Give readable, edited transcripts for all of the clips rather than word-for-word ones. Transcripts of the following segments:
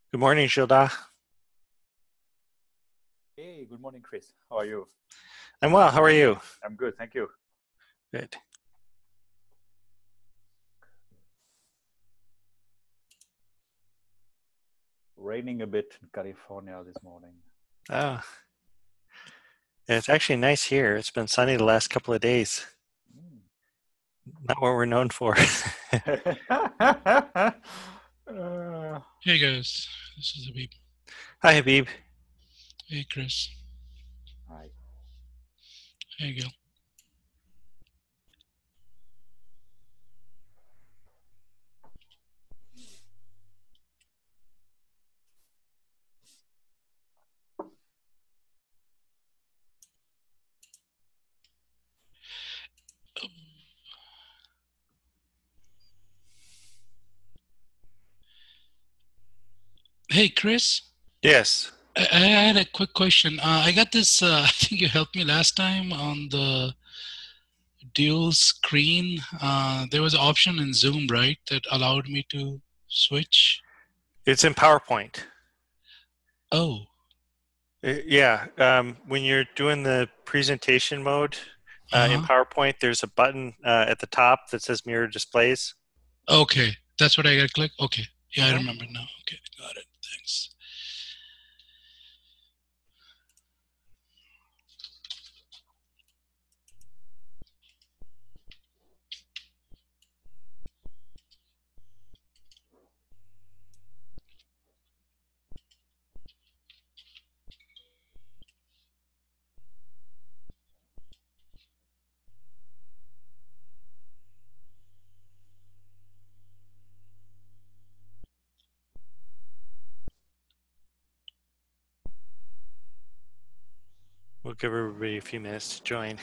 Good morning, Gilda. Hey, good morning, Chris. How are you? I'm well. How are you? I'm good, thank you. Good. Raining a bit in California this morning. Oh, it's actually nice here. It's been sunny the last couple of days. Mm. Not what we're known for. Uh, Hey guys, this is Habib. Hi, Habib. Hey Chris. Hi. Hey Gil. Hey Chris, Yes. I had a quick question. I got this, I think you helped me last time on the dual screen. There was an option in Zoom, right, that allowed me to switch? It's in PowerPoint. Oh, Yeah. When you're doing the presentation mode in uh-huh. PowerPoint, there's a button at the top that says Mirror Displays. Okay, that's what I gotta click? Okay, yeah, I Mhm. remember now. Okay, got it. Thanks. We'll give everybody a few minutes to join.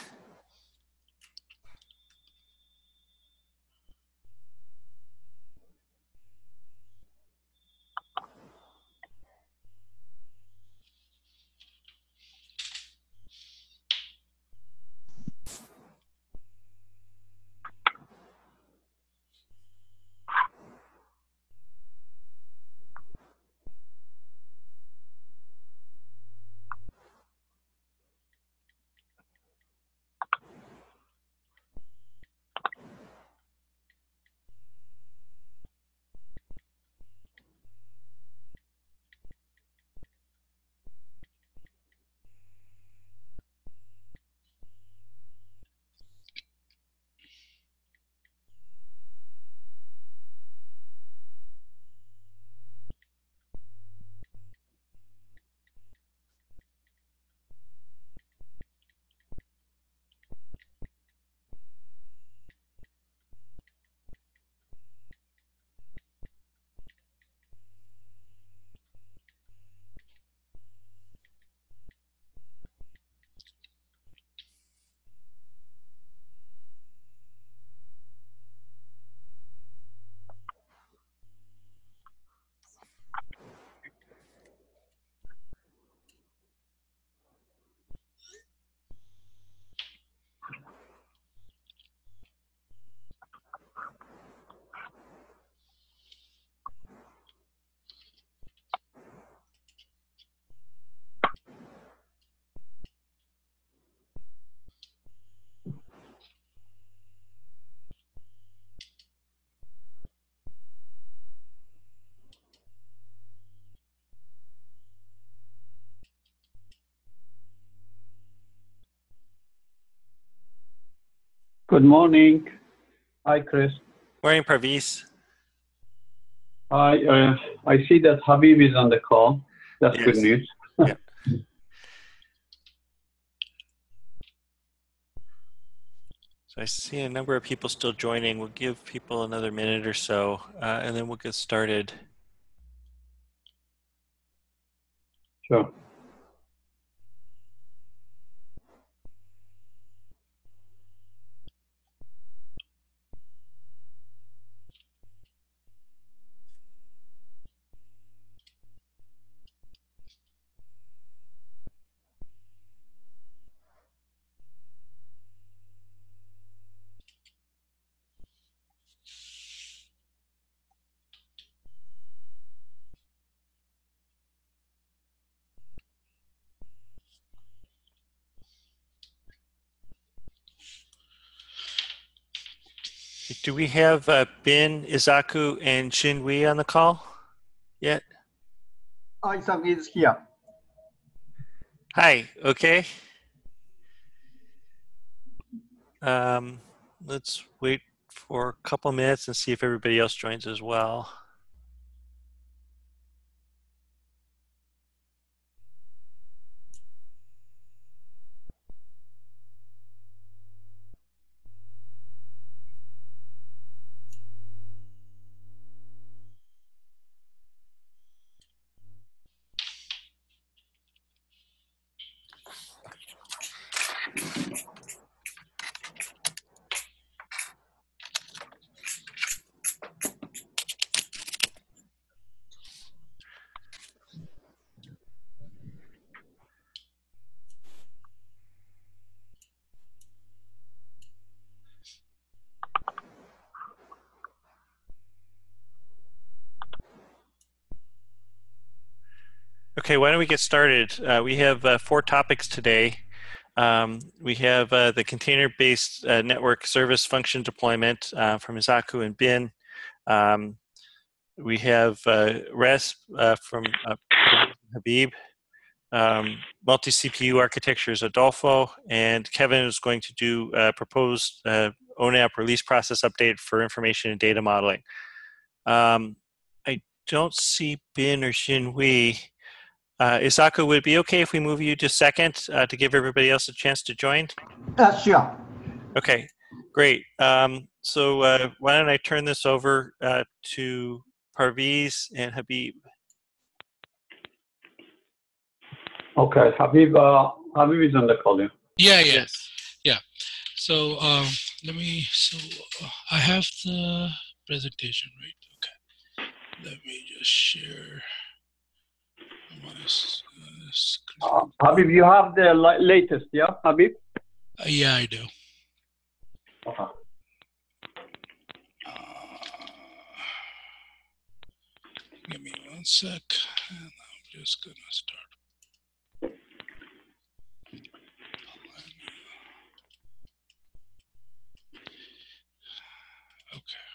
Good morning. Hi, Chris. Morning, Parvis. I see that Habib is on the call. That's good Yes. news. Yeah. So I see a number of people still joining. We'll give people another minute or so, and then we'll get started. Sure. Do we have Bin, Izaku, and Shinwei on the call yet? Isaac is here. Hi, okay. Let's wait for a couple minutes and see if everybody else joins as well. Okay, why don't we get started? We have 4 topics today. We have the container-based network service function deployment from Izaku and Bin. We have RESP from Habib. Multi-CPU architectures Adolfo, and Kevin is going to do a proposed ONAP release process update for information and data modeling. I don't see Bin or Shinwei. Izaku, would it be okay if we move you to second to give everybody else a chance to join? Sure. Okay, great. So why don't I turn this over to Parviz and Habib. Okay, Habib is on the call. Yeah. Yes. So I have the presentation, right? Okay. Let me just share my screen. Habib, you have the latest, yeah, Habib? Yeah, I do. Okay. Give me 1 sec, and I'm just gonna start. Okay.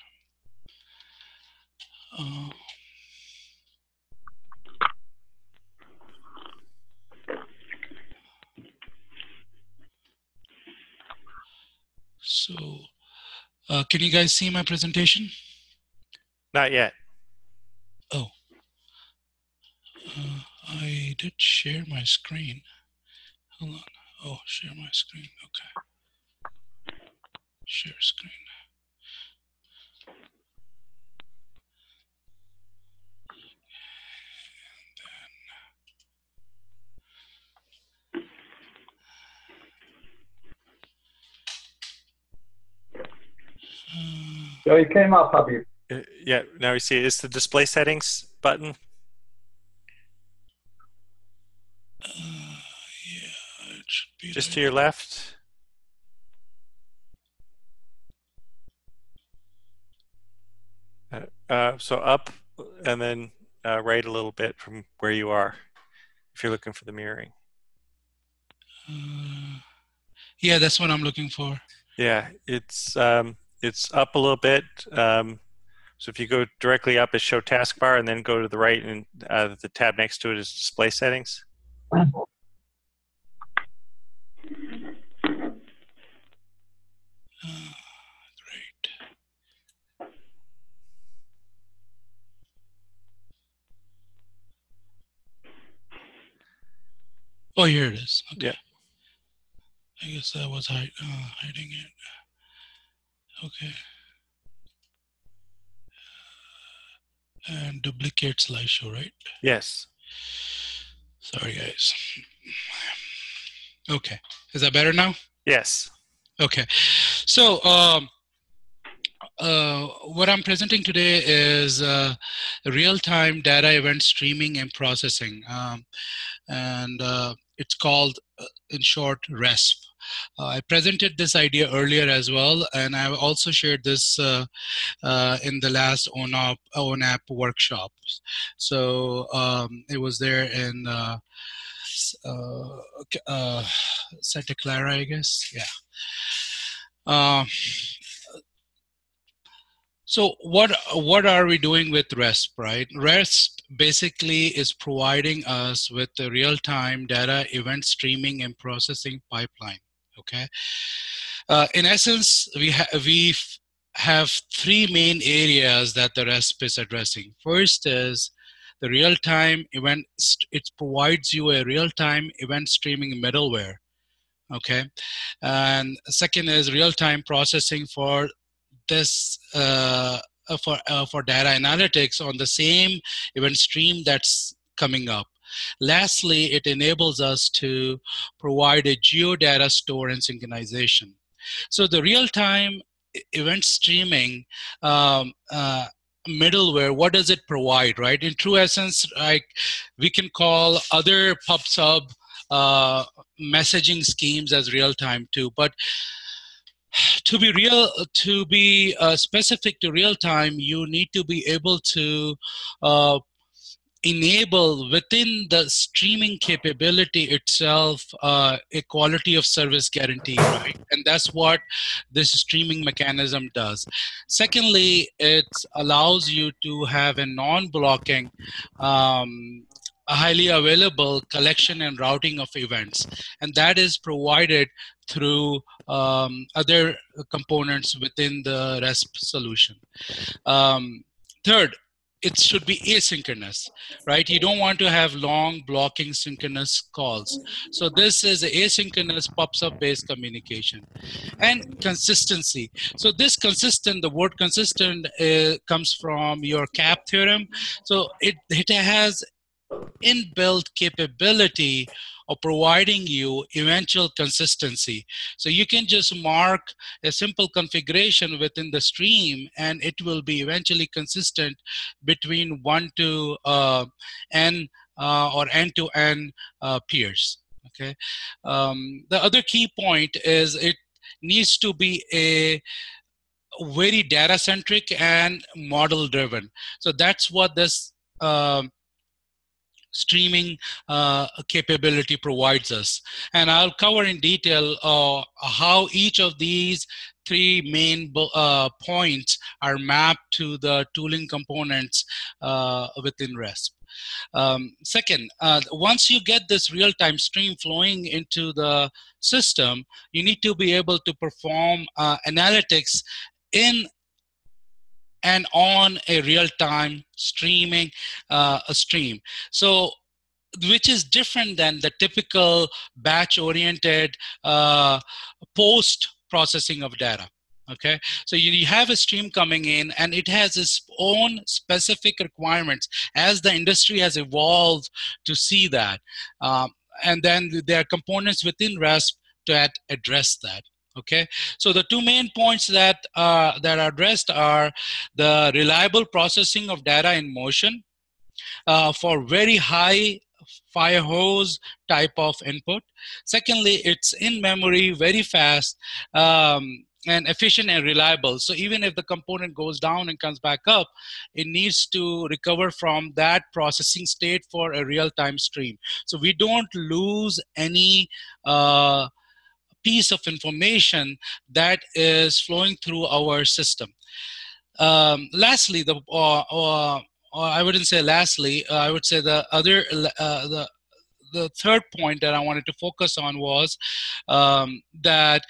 So, can you guys see my presentation? Not yet. Oh, I did share my screen. Hold on. Oh, share my screen. Okay. Share screen. So it came up, Habib. Yeah, now we see it. It's the display settings button. Yeah, it should be Just right. to your left. So up and then right a little bit from where you are if you're looking for the mirroring. Yeah, that's what I'm looking for. Yeah, it's up a little bit. So if you go directly up is show taskbar and then go to the right and the tab next to it is display settings. Great. Oh, here it is. Okay. Yeah. I guess I was hiding it. Okay. And duplicate slideshow, right? Yes. Sorry, guys. Okay. Is that better now? Yes. Okay. So what I'm presenting today is real-time data event streaming and processing. And it's called, in short, RESP. I presented this idea earlier as well, and I've also shared this in the last ONAP workshops. So it was there in Santa Clara, I guess. Yeah. So what are we doing with RESP, right? RESP basically is providing us with the real-time data event streaming and processing pipeline, okay? In essence, we have three main areas that the RESP is addressing. First is the real-time event, it provides you a real-time event streaming middleware, okay? And second is real-time processing for this for data analytics on the same event stream that's coming up. Lastly, it enables us to provide a geodata store and synchronization. So the real-time event streaming middleware, what does it provide, right? In true essence, like we can call other pub/sub messaging schemes as real-time too, but to be specific to real time, you need to be able to enable within the streaming capability itself a quality of service guarantee, right? And that's what this streaming mechanism does. Secondly, it allows you to have a non-blocking a highly available collection and routing of events, and that is provided through other components within the RESP solution. Third, it should be asynchronous, right? You don't want to have long blocking synchronous calls. So this is asynchronous pub/sub based communication. And consistency. So this consistent, the word consistent comes from your CAP theorem. So it has inbuilt capability of providing you eventual consistency. So you can just mark a simple configuration within the stream and it will be eventually consistent between 1 to n or n to n peers. Okay. The other key point is it needs to be a very data centric and model driven. So that's what this streaming capability provides us. And I'll cover in detail how each of these three main points are mapped to the tooling components within RESP. Second, once you get this real-time stream flowing into the system, you need to be able to perform analytics in and on a real-time streaming a stream. So, which is different than the typical batch-oriented post-processing of data. Okay, so you have a stream coming in and it has its own specific requirements as the industry has evolved to see that. And then there are components within RESP to address that. Okay, so the two main points that are addressed are the reliable processing of data in motion for very high fire hose type of input. Secondly, it's in memory, very fast, and efficient and reliable. So even if the component goes down and comes back up, it needs to recover from that processing state for a real-time stream. So we don't lose any piece of information that is flowing through our system. Lastly, I wouldn't say lastly, I would say the other, the third point that I wanted to focus on was that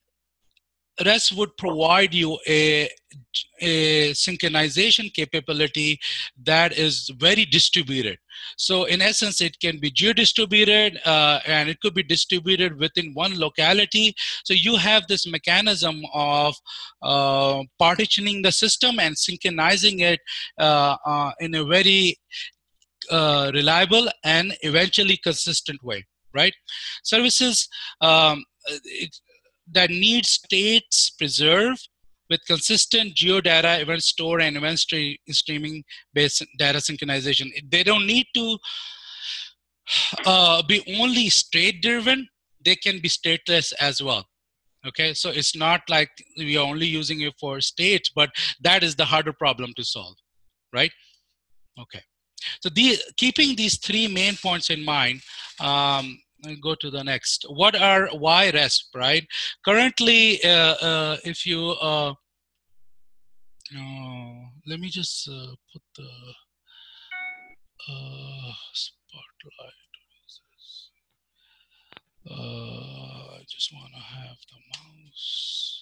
REST would provide you a synchronization capability that is very distributed. So in essence, it can be geo-distributed and it could be distributed within one locality. So you have this mechanism of partitioning the system and synchronizing it in a very reliable and eventually consistent way, right? Services that need states preserved with consistent geodata, event store, and event streaming based data synchronization. They don't need to be only state driven, they can be stateless as well. Okay, so it's not like we are only using it for states, but that is the harder problem to solve, right? Okay, so keeping these three main points in mind, I'll go to the next. Why RESP, right? Currently, if you Let me just put the spotlight. I just want to have the mouse.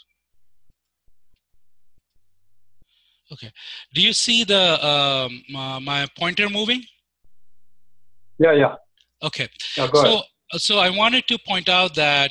Okay. Do you see the my pointer moving? Yeah. Okay. Yeah, go ahead. So I wanted to point out that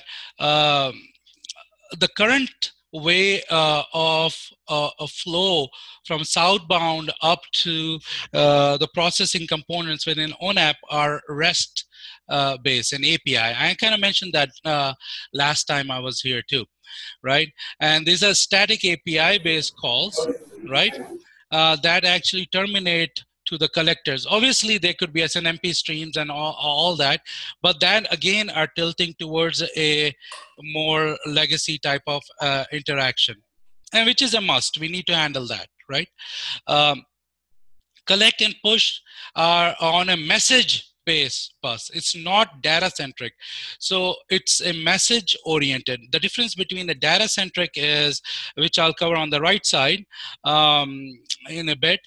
the current way of a flow from southbound up to the processing components within ONAP are REST based and API. I kind of mentioned that last time I was here too, right? And these are static API based calls, right? That actually terminate to the collectors. Obviously, there could be SNMP streams and all that, but that again are tilting towards a more legacy type of interaction, and which is a must. We need to handle that, right? Collect and push are on a message based bus. It's not data centric. So it's a message oriented. The difference between the data centric is, which I'll cover on the right side in a bit,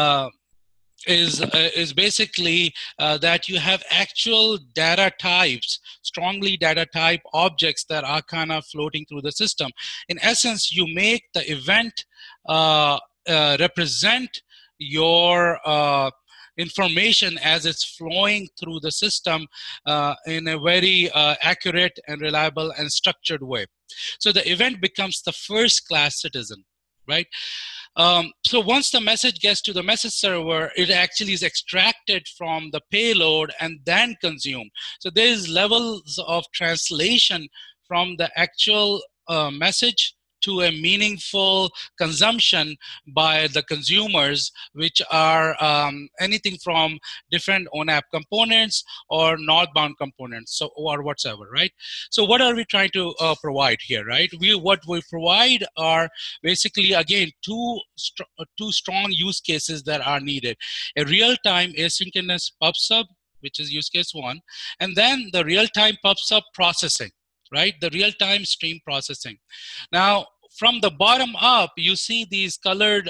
is basically that you have actual data types, strongly data type objects that are kind of floating through the system. In essence, you make the event represent your information as it's flowing through the system in a very accurate and reliable and structured way. So the event becomes the first class citizen, right? So once the message gets to the message server, it actually is extracted from the payload and then consumed. So there's levels of translation from the actual message to a meaningful consumption by the consumers, which are anything from different ONAP components or northbound components, so or whatsoever, right? So what are we trying to provide here, right? What we provide are basically, again, two strong use cases that are needed: a real-time asynchronous pub/sub, which is use case one, and then the real-time pub/sub processing, right? The real-time stream processing. Now, from the bottom up, you see these colored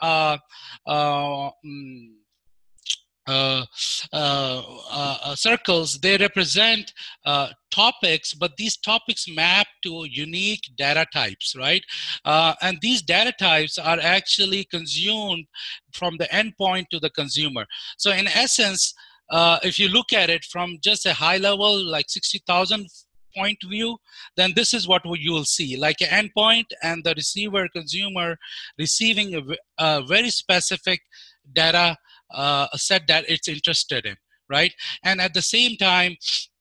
circles. They represent topics, but these topics map to unique data types, right? And these data types are actually consumed from the endpoint to the consumer. So in essence, if you look at it from just a high level, like 60,000 point view, then this is what you will see, like an endpoint and the receiver consumer receiving a very specific data set that it's interested in, right? And at the same time,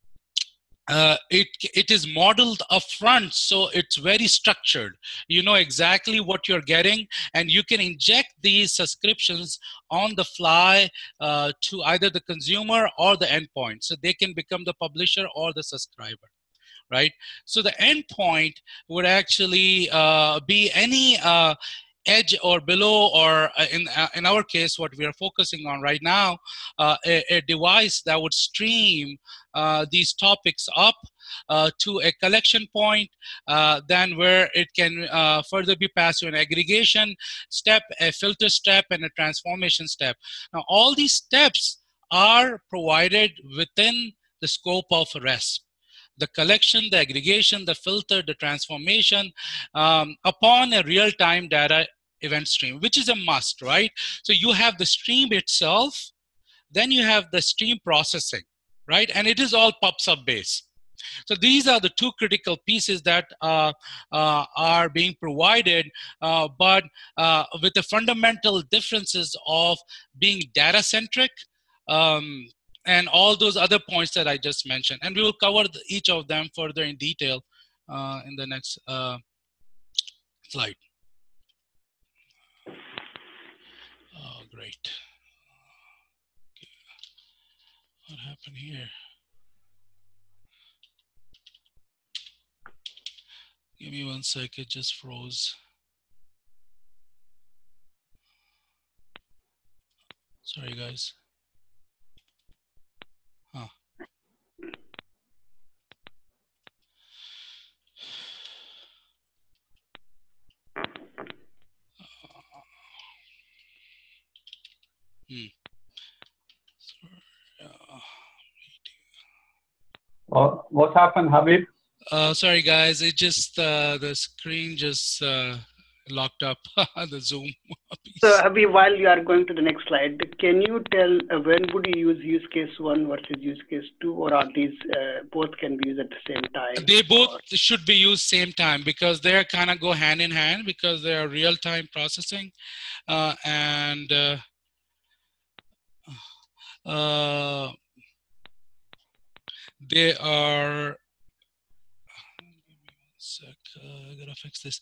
it is modeled upfront, so it's very structured. You know exactly what you're getting, and you can inject these subscriptions on the fly to either the consumer or the endpoint, so they can become the publisher or the subscriber, right? So the endpoint would actually be any edge or below, or in our case, what we are focusing on right now, a device that would stream these topics up to a collection point, then where it can further be passed to an aggregation step, a filter step, and a transformation step. Now, all these steps are provided within the scope of REST: the collection, the aggregation, the filter, the transformation, upon a real-time data event stream, which is a must, right? So you have the stream itself, then you have the stream processing, right? And it is all pub/sub based. So these are the two critical pieces that are being provided, but with the fundamental differences of being data-centric, and all those other points that I just mentioned. And we will cover each of them further in detail in the next slide. Oh, great. What happened here? Give me 1 sec, it just froze. Sorry, guys. Huh. What happened, Habib? Sorry, guys. It just the screen just locked up the Zoom piece. So, Habib, while you are going to the next slide, can you tell when would you use case 1 versus use case 2, or are these both can be used at the same time? They both should be used same time because they kind of go hand in hand because they are real-time processing and they are. Sec, I gotta fix this.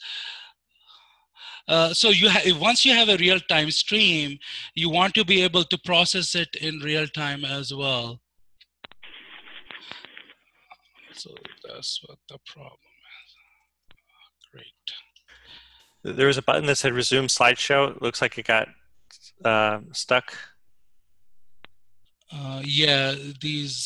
So once you have a real-time stream, you want to be able to process it in real time as well. So that's what the problem is. Great. There was a button that said resume slideshow. It looks like it got stuck. Yeah, these.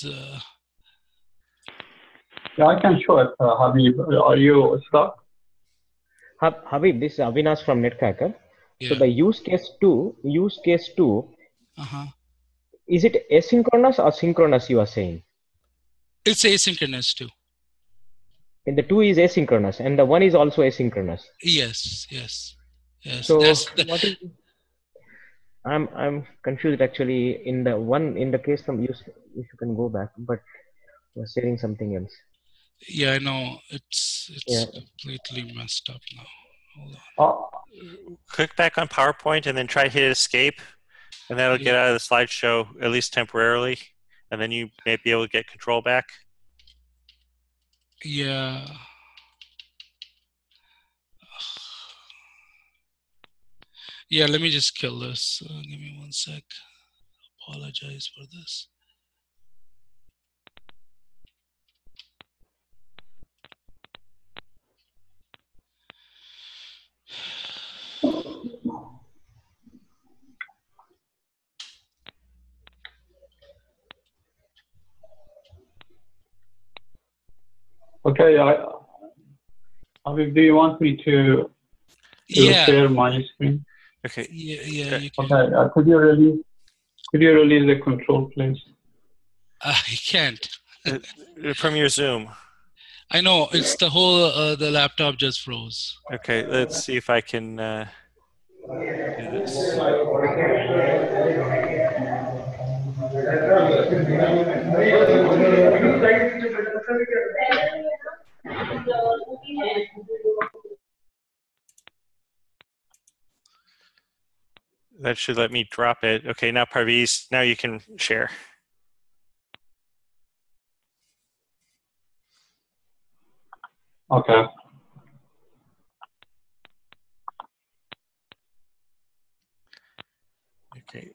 Yeah, I can show it, Habib. Are you stuck? Habib, this is Avinash from Netcracker. Yeah. So the use case 2, Uh-huh. is it asynchronous or synchronous you are saying? It's asynchronous too. And the 2 is asynchronous and the 1 is also asynchronous. Yes. So That's what is, I'm confused actually. In the case from use, if you can go back, but you're saying something else. Yeah, I know. It's Yeah. completely messed up now. Hold on. Click back on PowerPoint and then try to hit escape, and that'll get out of the slideshow, at least temporarily, and then you may be able to get control back. Yeah. Yeah, let me just kill this. Give me 1 sec. Apologize for this. Okay, Habib, do you want me to share my screen? Okay. Yeah. You can. Okay, could you release the control, please? I can't. From your Zoom. I know it's the whole the laptop just froze. Okay, let's see if I can do this. That should let me drop it. Okay, now Parviz, now you can share. Okay. Okay.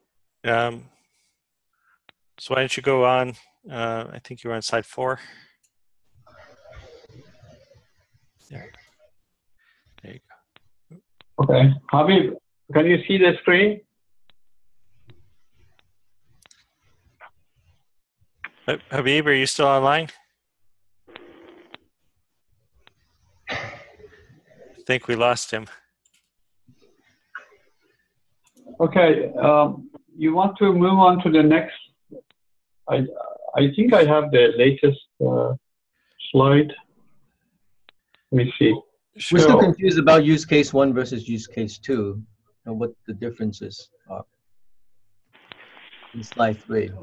So why don't you go on? I think you're on slide 4. There you go. Okay, Habib, can you see the screen? Habib, are you still online? I think we lost him. Okay, you want to move on to the next? I think I have the latest slide. Let me see. We're still confused about use case 1 versus use case 2 and what the differences are in slide 3.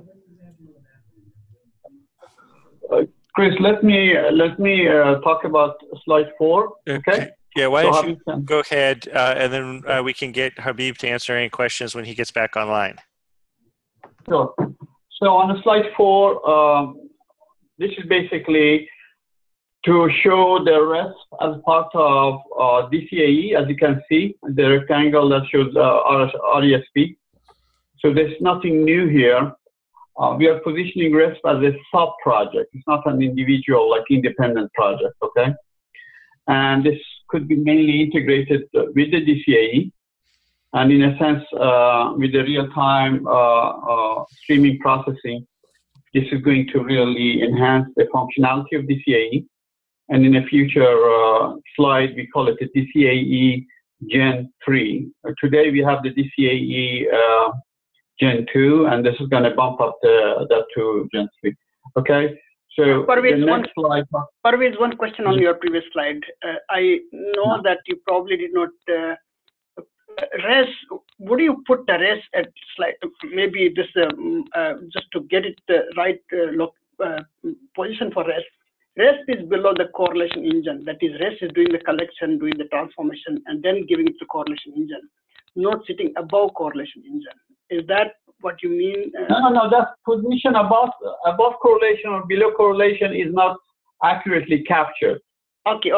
Chris, let me talk about slide 4. Okay. Yeah, why So don't you go ahead, and then we can get Habib to answer any questions when he gets back online. Sure. So on slide 4, this is basically to show the REST as part of DCAE. As you can see, the rectangle that shows RESP. So there's nothing new here. We are positioning RESP as a sub-project. It's not an individual, like independent project, okay? And this could be mainly integrated with the DCAE. And in a sense, with the real-time streaming processing, this is going to really enhance the functionality of DCAE. And in a future slide, we call it the DCAE Gen 3. Today, we have the DCAE Gen 2, and this is going to bump up that to Gen 3. Okay, So Parvez, the next slide. Parvez, one question on your previous slide. I know that you probably did not REST. Would you put the REST at slide? Maybe this just to get it right position for REST. REST is below the correlation engine. That is, REST is doing the collection, doing the transformation, and then giving it to correlation engine, not sitting above correlation engine. Is that what you mean? No. That position above correlation or below correlation is not accurately captured. Okay.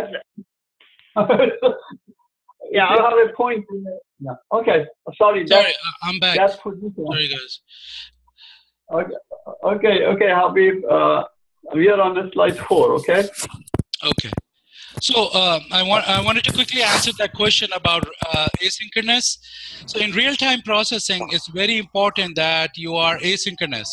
Yeah, I have a point. Yeah. Okay. Sorry. I'm back. That's position. Sorry, guys. Okay, Habib. We are on slide 4. Okay. Okay. So I wanted to quickly answer that question about asynchronous. So in real-time processing, it's very important that you are asynchronous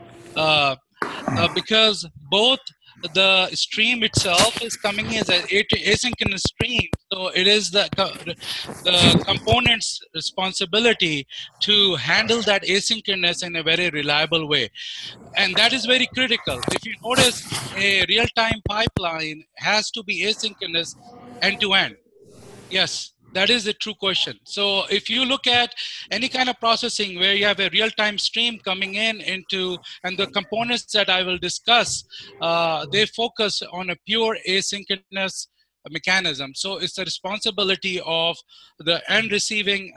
because both the stream itself is coming as an asynchronous stream. So it is the component's responsibility to handle that asynchronous in a very reliable way. And that is very critical. If you notice, a real-time pipeline has to be asynchronous end-to-end. Yes, that is a true question. So if you look at any kind of processing where you have a real-time stream coming into, and the components that I will discuss, they focus on a pure asynchronous mechanism. So it's the responsibility of the end receiving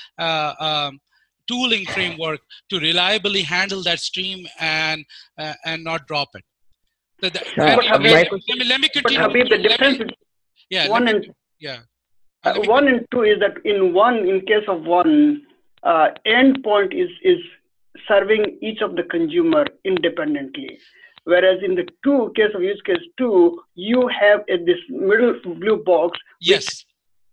tooling framework to reliably handle that stream and not drop it. Let me continue. But Habib, the difference is one and two is that in case of one, endpoint is serving each of the consumer independently. Whereas in the case of use case 2, you have this middle blue box. Yes.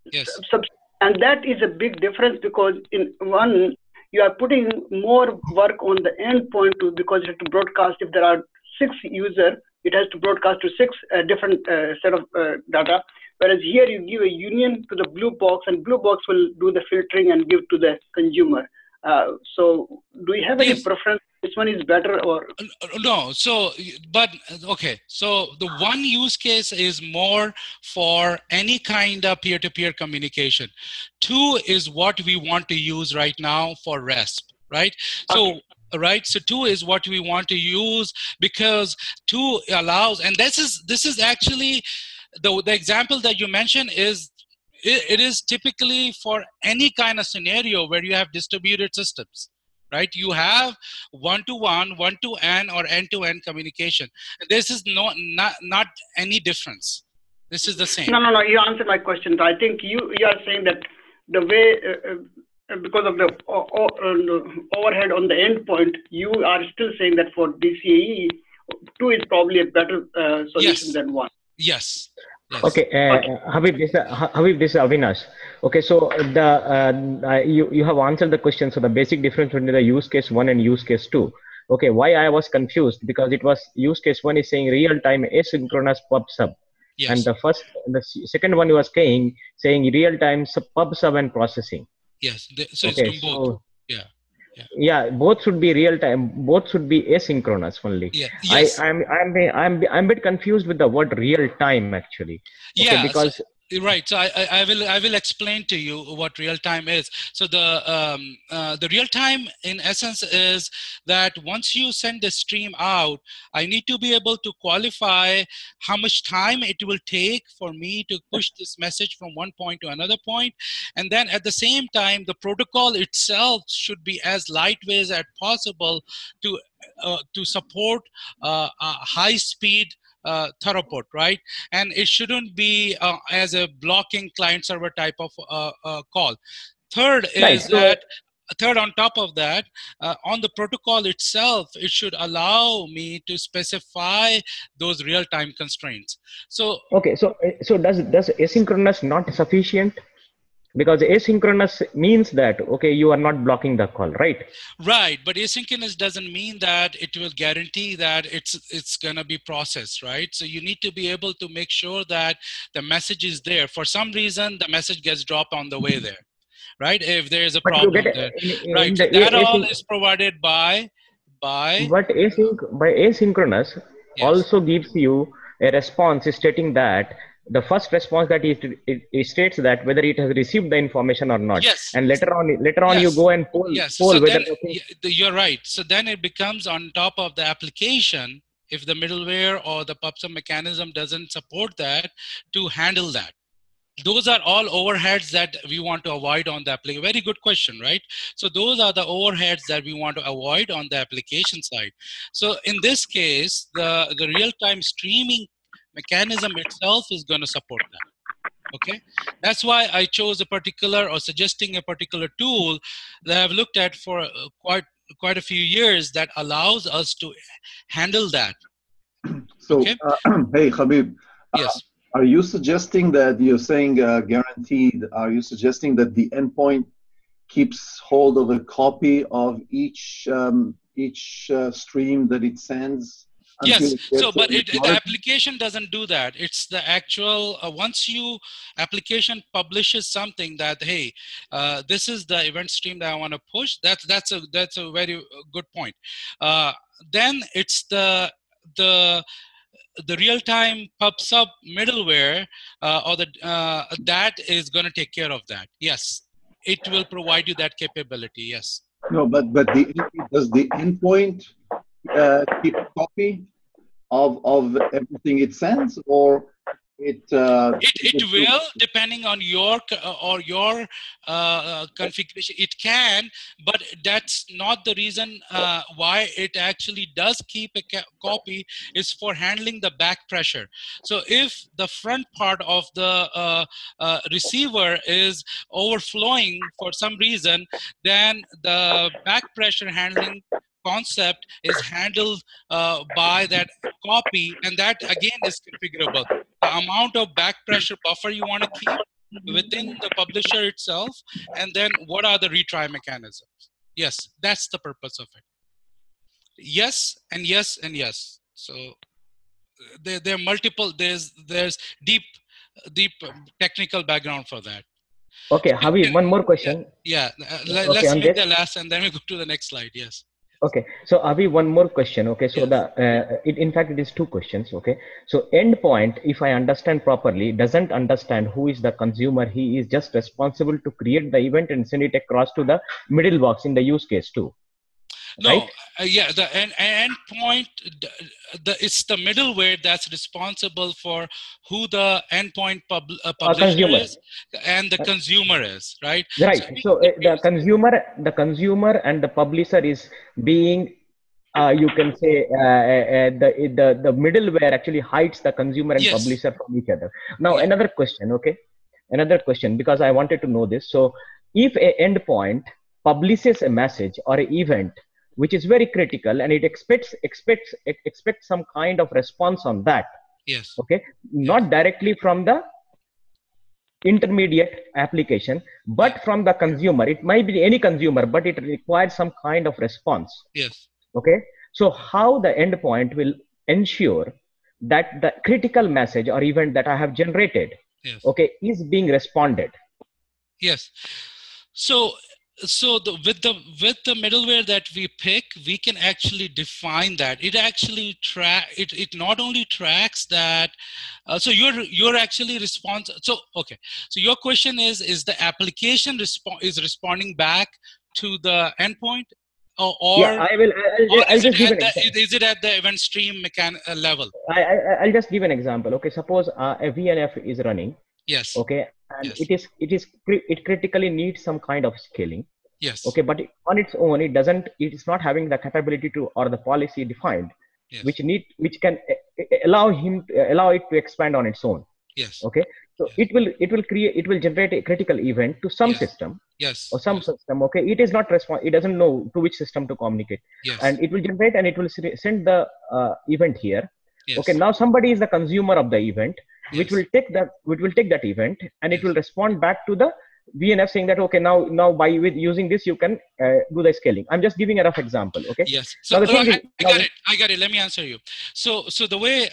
And that is a big difference because in one, you are putting more work on the endpoint because you have to broadcast. If there are 6 users, it has to broadcast to 6 different set of data. Whereas here you give a union to the blue box, and blue box will do the filtering and give to the consumer. So do you have any preference? Which one is better or? No. So, but okay. So the one use case is more for any kind of peer-to-peer communication. 2 is what we want to use right now for REST, right? So. Right, so 2 is what we want to use because 2 allows, and this is actually the example that you mentioned is it is typically for any kind of scenario where you have distributed systems, right? You have one-to-one, one-to-n, or end-to-end communication. This is not any difference. This is the same. No. You answered my question. I think you are saying that the way. Because of the overhead on the endpoint, you are still saying that for DCAE, 2 is probably a better solution than 1. Yes. Okay, Habib, this is Avinash. Okay, so you have answered the question. So the basic difference between the use case 1 and use case 2. Okay, why I was confused because it was use case 1 is saying real time asynchronous pub sub. Yes. And the second one was saying real time pub sub and processing. Yes, so okay, it's both. Yeah, both should be real time. Both should be asynchronous only. Yeah. Yes. I'm a bit confused with the word real time actually. Okay, yeah, because. Right. So I will explain to you what real time is. So the real time in essence is that once you send the stream out, I need to be able to qualify how much time it will take for me to push this message from one point to another point. And then at the same time, the protocol itself should be as lightweight as possible to support high speed throughput, right? And it shouldn't be as a blocking client server type of call. Third is third on top of that, on the protocol itself, it should allow me to specify those real-time constraints. So okay, so does asynchronous not sufficient? Because asynchronous means that, okay, you are not blocking the call, right? Right, but asynchronous doesn't mean that it will guarantee that it's going to be processed, right? So you need to be able to make sure that the message is there. For some reason, the message gets dropped on the way there, right? If there is a problem there. Right, so that all is provided by But asynchronous, Yes. also gives you a response stating that the first response that it states that whether it has received the information or not. Yes. And later on you Yes. go and poll Yes. So whether then okay, you're right. So then it becomes on top of the application, if the middleware or the PubSub mechanism doesn't support that, to handle that. Those are all overheads that we want to avoid on the application. Very good question, right? So those are the overheads that we want to avoid on the application side. So in this case, the real-time streaming mechanism itself is going to support that. Okay, that's why I chose a particular, or suggesting a particular tool that I've looked at for quite a few years that allows us to handle that. So, Okay. Hey, Habib. Yes. Are you suggesting that you're saying guaranteed? Are you suggesting that the endpoint keeps hold of a copy of each stream that it sends? Yes. So, but the application doesn't do that. It's the actual, once you application publishes something that, hey, this is the event stream that I want to push. That's a very good point. Then it's the real-time PubSub middleware or that is going to take care of that. Yes, it will provide you that capability. Yes. No, but does the endpoint keep a copy of everything it sends, or it will, depending on your configuration. It can, but that's not the reason why it actually does keep a copy. Is for handling the back pressure. So if the front part of the receiver is overflowing for some reason, then the back pressure handling concept is handled by that copy, and that again is configurable. The amount of back pressure buffer you want to keep within the publisher itself, and then what are the retry mechanisms. Yes, that's the purpose of it. Yes, and yes, and yes. So there are multiple, there's deep technical background for that. Okay, Habib, one more question. Yeah, let's make the last and then we go to the next slide. Yes. Okay, so Avi, one more question. Okay, so yes. In fact, it is two questions. Okay, so endpoint, if I understand properly, doesn't understand who is the consumer. He is just responsible to create the event and send it across to the middle box in the use case too. No, right? Yeah, the endpoint, it's the middleware that's responsible for who the endpoint publisher is and the consumer is, right? Right. So the consumer and the publisher is being, you can say, the middleware actually hides the consumer and publisher from each other. Now, another question, okay? Another question, because I wanted to know this. So if a endpoint publishes a message or an event which is very critical, and it expects some kind of response on that. Yes. Okay. Not directly from the intermediate application, but from the consumer. It might be any consumer, but it requires some kind of response. Yes. Okay. So how the endpoint will ensure that the critical message or event that I have generated, okay, is being responded? Yes. So with the middleware that we pick, we can actually define that. It actually it not only tracks that. So you're actually So okay. So your question is the application responding back to the endpoint, or yeah, I'll just give an example. Is it at the event stream level? I'll just give an example. Okay, suppose a VNF is running. Yes. Okay, and it critically needs some kind of scaling. Yes. Okay, but on its own, it is not having the capability to, or the policy defined, which can allow it to expand on its own. Yes. Okay, so it will generate a critical event to some system. Yes. Or some system. Okay, it is not it doesn't know to which system to communicate. Yes. And it will generate and it will send the event here. Yes. Okay, now somebody is the consumer of the event, which will take that event and it will respond back to the VNF saying that, okay, now with using this you can do the scaling. I'm just giving a rough example. Okay. Yes. So I got it. Let me answer you. So the way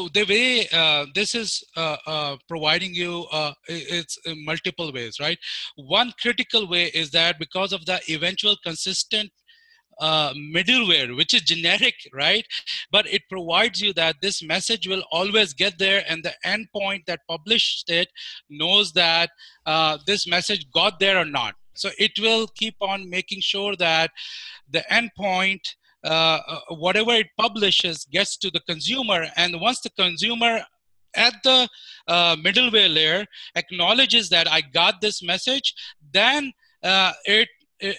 this is providing you it's in multiple ways, right? One critical way is that because of the eventual consistent middleware, which is generic, right? But it provides you that this message will always get there, and the endpoint that published it knows that this message got there or not. So it will keep on making sure that the endpoint, whatever it publishes, gets to the consumer. And once the consumer at the middleware layer acknowledges that I got this message, then it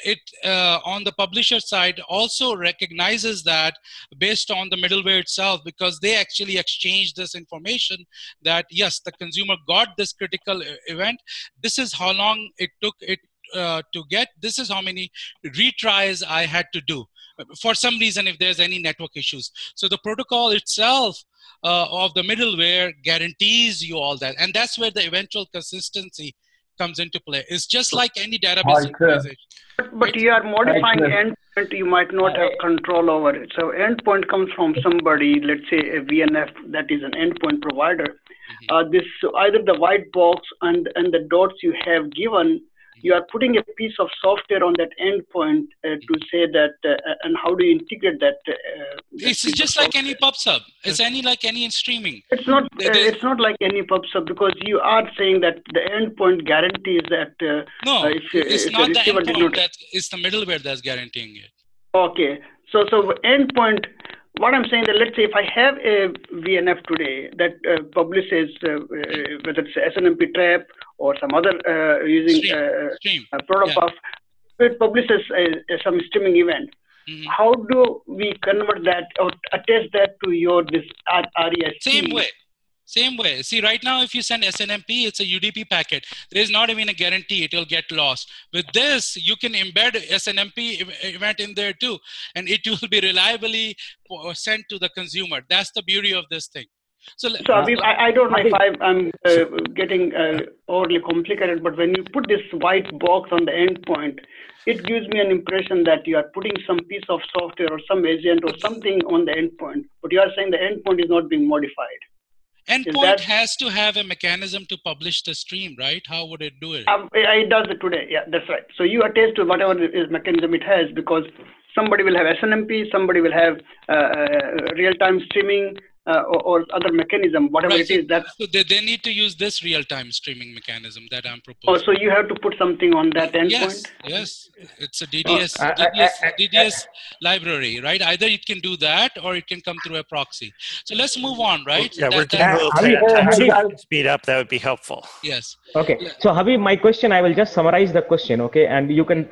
on the publisher side also recognizes that based on the middleware itself, because they actually exchange this information that yes, the consumer got this critical event. This is how long it took it to get. This is how many retries I had to do for some reason if there's any network issues. So the protocol itself of the middleware guarantees you all that, and that's where the eventual consistency comes into play. It's just like any database synchronization. But you are modifying endpoint you might not have control over it. So endpoint comes from somebody, let's say a VNF that is an endpoint provider. This either the white box and the dots you have given, you are putting a piece of software on that endpoint to say that, and how do you integrate that? It's just like any PubSub. It's like any in streaming. It's not. It's not like any PubSub, because you are saying that the endpoint guarantees that. No, it's not the endpoint. It's the middleware that's guaranteeing it. Okay, so endpoint. What I'm saying that, let's say if I have a VNF today that publishes whether it's SNMP trap or some other using protobuf, it publishes some streaming event. How do we convert that or attach that to your this REST? Same way. See, right now, if you send SNMP, it's a UDP packet. There is not even a guarantee it will get lost. With this, you can embed SNMP event in there too, and it will be reliably sent to the consumer. That's the beauty of this thing. So I don't know if I'm getting overly complicated, but when you put this white box on the endpoint, it gives me an impression that you are putting some piece of software or some agent or something on the endpoint, but you are saying the endpoint is not being modified. Endpoint has to have a mechanism to publish the stream, right? How would it do it? It does it today. Yeah, that's right. So you attach to whatever mechanism it has, because somebody will have SNMP, somebody will have real-time streaming or other mechanism, whatever it is. So they need to use this real-time streaming mechanism that I'm proposing. Oh, so you have to put something on that endpoint? Yes. It's a DDS library, right? Either it can do that or it can come through a proxy. So let's move on, right? Yeah, we're getting a little tight on time, so if you can speed up, that would be helpful. Yes. Okay. So Habib, my question, I will just summarize the question, okay? And you can,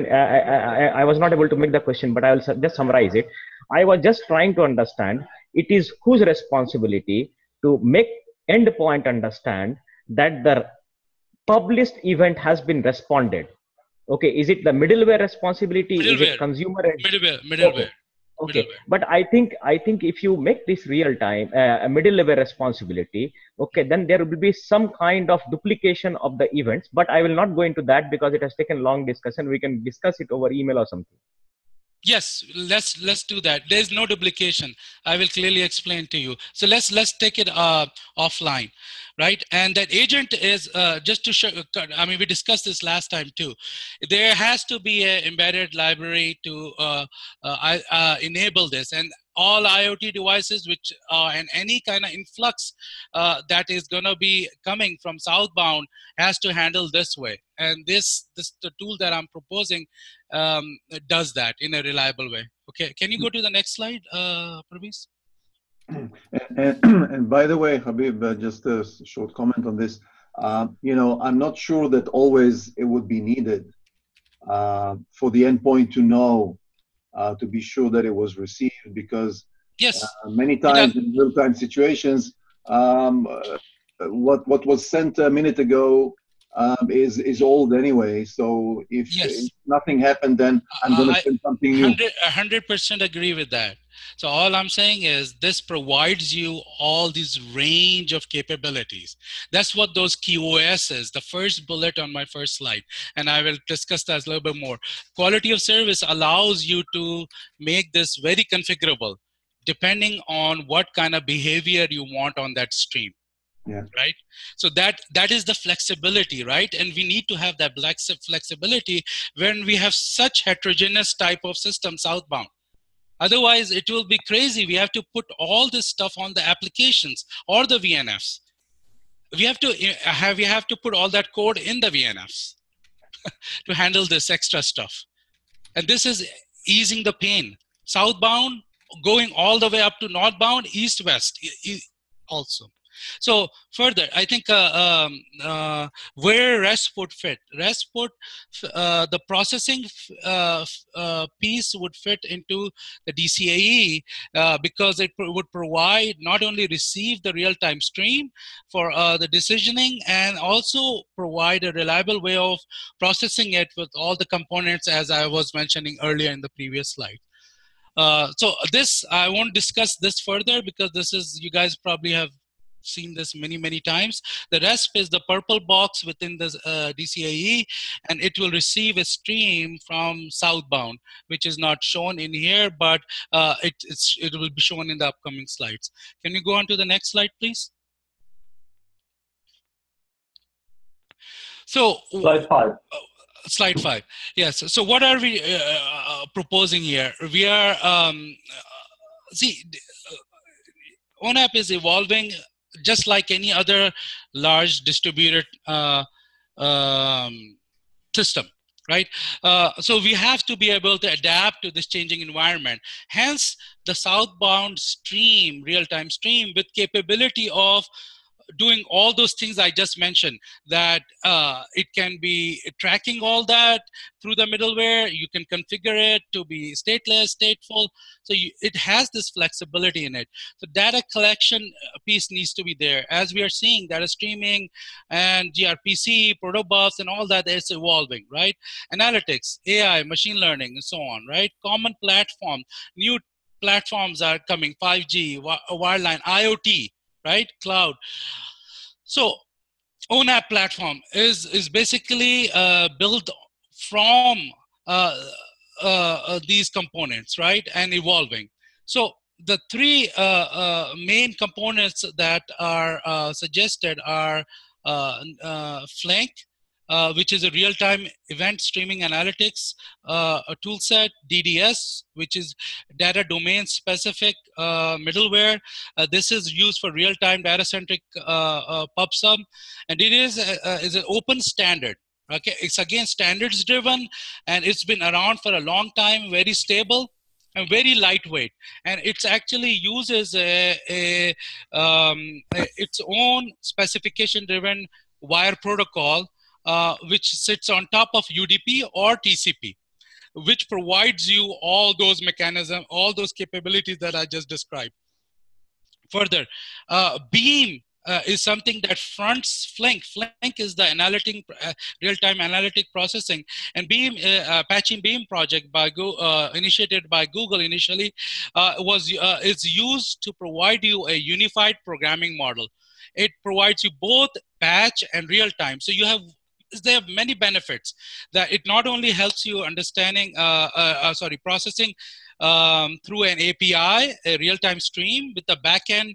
I was not able to make the question, but I will just summarize it. I was just trying to understand, it is whose responsibility to make endpoint understand that the published event has been responded. Okay, is it the middleware responsibility? Is it consumer? Middleware. Okay. But I think if you make this real time a middleware responsibility, okay, then there will be some kind of duplication of the events. But I will not go into that because it has taken long discussion. We can discuss it over email or something. Yes, let's do that. There's no duplication. I will clearly explain to you. So let's take it offline, right? And that agent is just to show. I mean, we discussed this last time too. There has to be an embedded library to enable this, and all IoT devices which and any kind of influx that is going to be coming from southbound has to handle this way. And the tool that I'm proposing does that in a reliable way. Okay, can you go to the next slide, Parviz? And by the way, Habib, just a short comment on this. I'm not sure that always it would be needed for the endpoint to know to be sure that it was received, because many times in real-time situations, what was sent a minute ago is old anyway. So if nothing happened, then I'm going to send something new. 100% agree with that. So all I'm saying is this provides you all these range of capabilities. That's what those QoS is, the first bullet on my first slide. And I will discuss that a little bit more. Quality of service allows you to make this very configurable depending on what kind of behavior you want on that stream. Yeah. Right. So that is the flexibility, right? And we need to have that flexibility when we have such heterogeneous type of system southbound. Otherwise, it will be crazy. We have to put all this stuff on the applications or the VNFs. We have to put all that code in the VNFs to handle this extra stuff. And this is easing the pain. Southbound, going all the way up to northbound, east-west also. So further, I think where REST would fit, the processing piece would fit into the DCAE because it would provide not only receive the real-time stream for the decisioning and also provide a reliable way of processing it with all the components as I was mentioning earlier in the previous slide. So this, I won't discuss this further because this is, you guys probably have seen this many times. The RESP is the purple box within the DCAE, and it will receive a stream from southbound, which is not shown in here, but it will be shown in the upcoming slides. Can we go on to the next slide, please? So slide 5. Slide 5. Yes. So what are we proposing here? We are see, ONAP is evolving just like any other large distributed system, right? So we have to be able to adapt to this changing environment. Hence, the southbound stream, real-time stream, with capability of doing all those things I just mentioned, that it can be tracking all that through the middleware. You can configure it to be stateless, stateful. So it has this flexibility in it. So data collection piece needs to be there. As we are seeing, data streaming and gRPC, protobufs, and all that is evolving, right? Analytics, AI, machine learning, and so on, right? Common platform, new platforms are coming, 5G, wireline, IoT, right? Cloud. So ONAP platform is basically built from these components, right? And evolving. So the three main components that are suggested are Flink, which is a real-time event streaming analytics toolset, DDS, which is data domain specific middleware. This is used for real-time data-centric PubSub, and it is an open standard. Okay, it's again standards driven, and it's been around for a long time, very stable and very lightweight, and it's actually uses its own specification driven wire protocol, which sits on top of UDP or TCP, which provides you all those mechanisms, all those capabilities that I just described. Further, Beam is something that fronts Flink. Flink is the real-time analytic processing, and Beam, Apache Beam project by initiated by Google initially, is used to provide you a unified programming model. It provides you both batch and real-time. So they have many benefits. That it not only helps you understanding, processing through an API, a real-time stream with the backend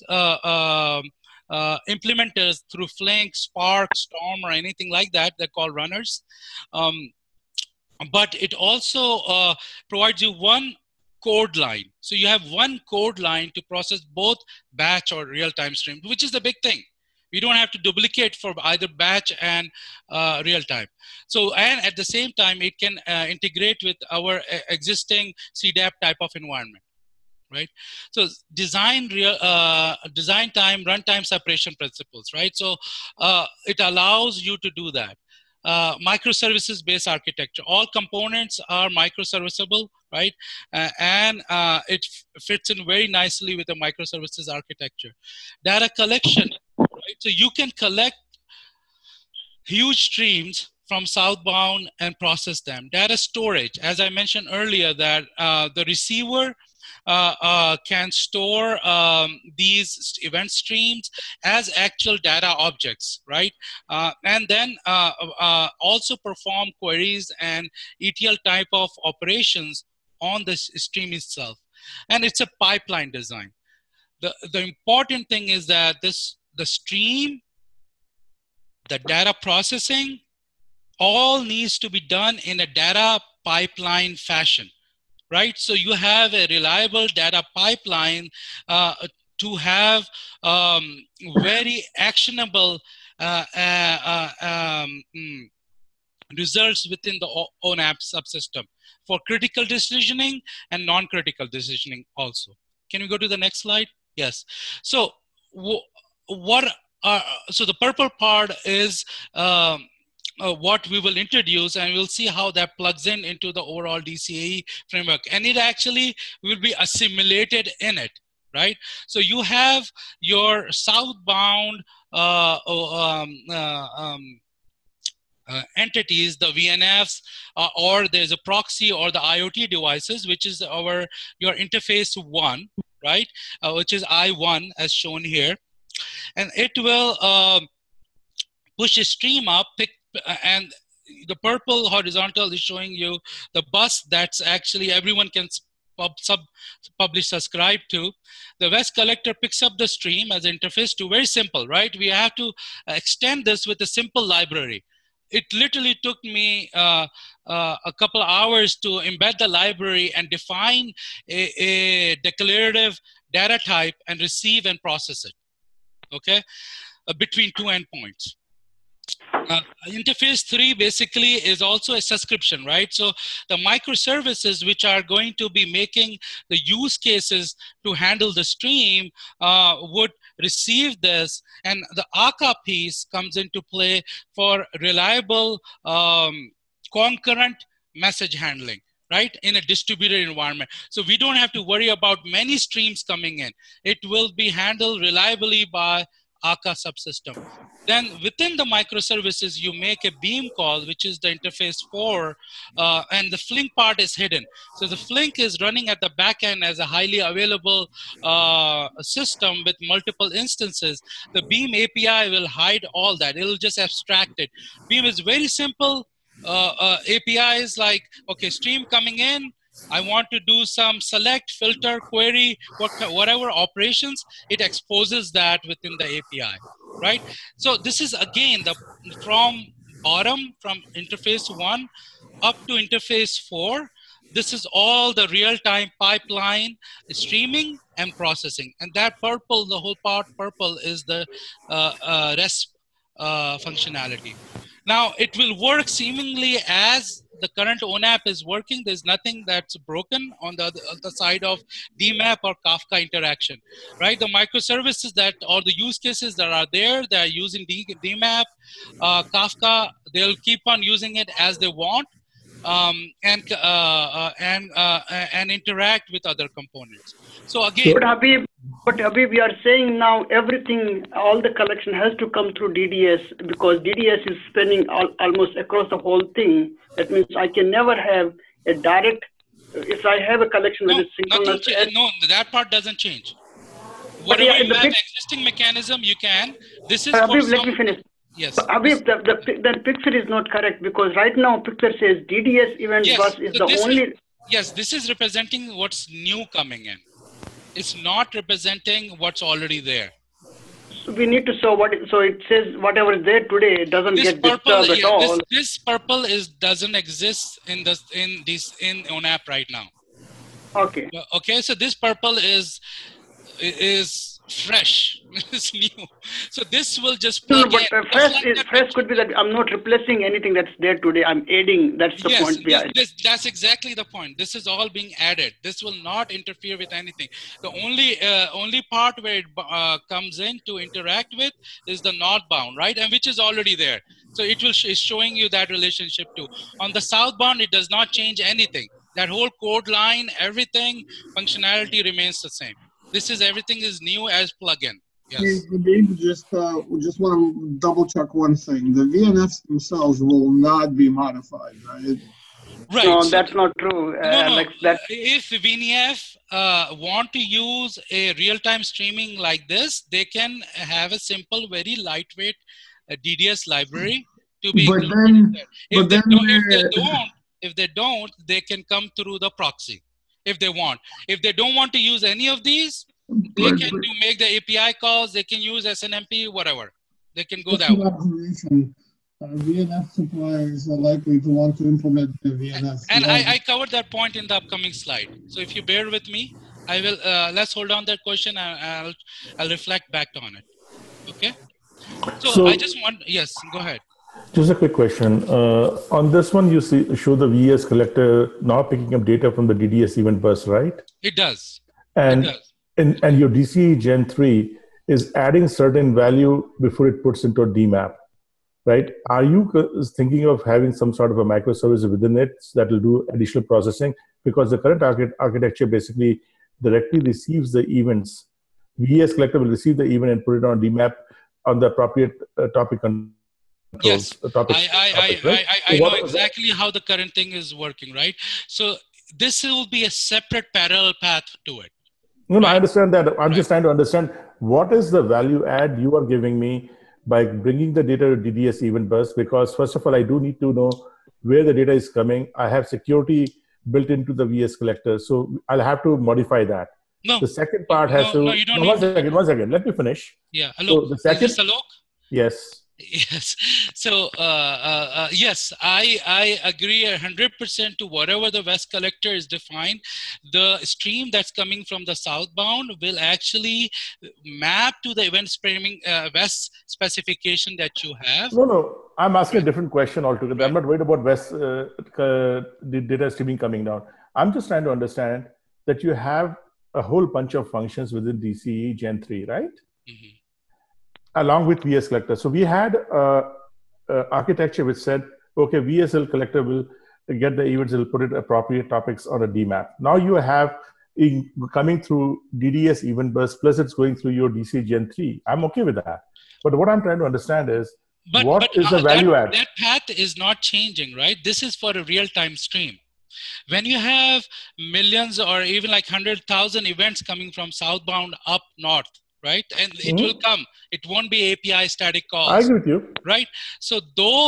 implementers through Flink, Spark, Storm, or anything like that. They're called runners. But it also provides you one code line. So you have one code line to process both batch or real-time stream, which is the big thing. We don't have to duplicate for either batch and real-time. So, and at the same time, it can integrate with our existing CDAP type of environment, right? So design time, runtime separation principles, right? So it allows you to do that. Microservices-based architecture. All components are microserviceable, right? And it fits in very nicely with the microservices architecture. Data collection, right? So you can collect huge streams from southbound and process them. Data storage, as I mentioned earlier, that the receiver can store these event streams as actual data objects, right? And then also perform queries and ETL type of operations on the stream itself. And it's a pipeline design. The important thing is that the stream, the data processing, all needs to be done in a data pipeline fashion, right? So you have a reliable data pipeline to have very actionable results within the ONAP subsystem for critical decisioning and non-critical decisioning also. Can we go to the next slide? Yes. So so the purple part is what we will introduce, and we'll see how that plugs in into the overall DCAE framework. And it actually will be assimilated in it, right? So you have your southbound entities, the VNFs, or there's a proxy or the IoT devices, which is your interface 1, right? Which is I1 as shown here. And it will push a stream up, and the purple horizontal is showing you the bus that's actually everyone can subscribe to. The West collector picks up the stream as interface 2. Very simple, right? We have to extend this with a simple library. It literally took me a couple of hours to embed the library and define a declarative data type and receive and process it, okay, between 2 endpoints. Interface 3 basically is also a subscription, right? So the microservices which are going to be making the use cases to handle the stream would receive this, and the AKA piece comes into play for reliable concurrent message handling, right, in a distributed environment. So we don't have to worry about many streams coming in. It will be handled reliably by AKA subsystem. Then within the microservices, you make a beam call, which is the interface 4, and the Flink part is hidden. So the Flink is running at the back end as a highly available system with multiple instances. The Beam API will hide all that. It'll just abstract it. Beam is very simple. API is like, okay, stream coming in, I want to do some select, filter, query, whatever operations, it exposes that within the API, right? So this is again from bottom, from interface 1 up to interface 4. This is all the real-time pipeline streaming and processing. And that purple, the whole part purple is the REST functionality. Now it will work seemingly as the current ONAP is working. There's nothing that's broken on the side of DMAP or Kafka interaction, right? The microservices that, or the use cases that are there, they're using DMAP, Kafka, they'll keep on using it as they want, and interact with other components. So again, but Habib, we are saying now everything, all the collection has to come through DDS, because DDS is spanning almost across the whole thing. That means I can never have a direct, if I have a collection with a synchronous. No, that part doesn't change. Whatever you have existing mechanism, you can. This is Habib, let me finish. Yes. But Habib, the picture is not correct, because right now picture says DDS event bus is the only. Yes, this is representing what's new coming in. It's not representing what's already there. So we need to show so it says whatever is there today, it doesn't get disturbed at all. This purple doesn't exist in ONAP right now. Okay. Okay, so this purple is fresh. It's new. So this will just plug in. Fresh could be that I'm not replacing anything that's there today. I'm adding. That's the point behind. That's exactly the point. This is all being added. This will not interfere with anything. The only part where it comes in to interact with is the northbound, right? And which is already there. So it will is showing you that relationship too. On the southbound, it does not change anything. That whole code line, everything, functionality remains the same. This is everything is new as plugin. Yes. Just want to double check one thing. The VNFs themselves will not be modified, right? Right. No, that's not true. If VNF want to use a real-time streaming like this, they can have a simple, very lightweight DDS library to be included there. If they don't, they can come through the proxy if they want. If they don't want to use any of these, They Right, can make the API calls. They can use SNMP, whatever. They can go just that an way. observation. VNF suppliers are likely to want to implement the VNF. And I covered that point in the upcoming slide. So if you bear with me, I will, let's hold on that question and I'll reflect back on it. Okay. So I just want, yes, go ahead. Just a quick question. On this one, you show the VS collector now picking up data from the DDS event bus, right? It does. And, it does. and your DCE Gen 3 is adding certain value before it puts into a DMAP, right? Are you thinking of having some sort of a microservice within it that will do additional processing? Because the current architecture basically directly receives the events. VS collector will receive the event and put it on DMAP on the appropriate topic control. Yes, I know exactly how the current thing is working, right? So this will be a separate parallel path to it. No, I understand that. I'm just trying to understand what is the value add you are giving me by bringing the data to DDS event bus, because first of all, I do need to know where the data is coming. I have security built into the VS collector, so I'll have to modify that. No. The second part has to. No, you don't need one second. Let me finish. Yeah. Hello. So the second. Is this Alok? Yes. Yes. So yes, I agree 100% to whatever the West collector is defined. The stream that's coming from the southbound will actually map to the event streaming West specification that you have. No. I'm asking a different question altogether. I'm not worried about West the data streaming coming down. I'm just trying to understand that you have a whole bunch of functions within DCE Gen 3, right? Mm-hmm. Along with VS collector. So we had architecture which said, okay, VSL collector will get the events, will put it appropriate topics on a DMAP. Now you have coming through DDS event bus, plus it's going through your DC Gen 3. I'm okay with that. But what I'm trying to understand is, what is the value add? That path is not changing, right? This is for a real-time stream. When you have millions or even like 100,000 events coming from southbound up north, right? And it will come. It won't be API static calls. I agree with you. Right? So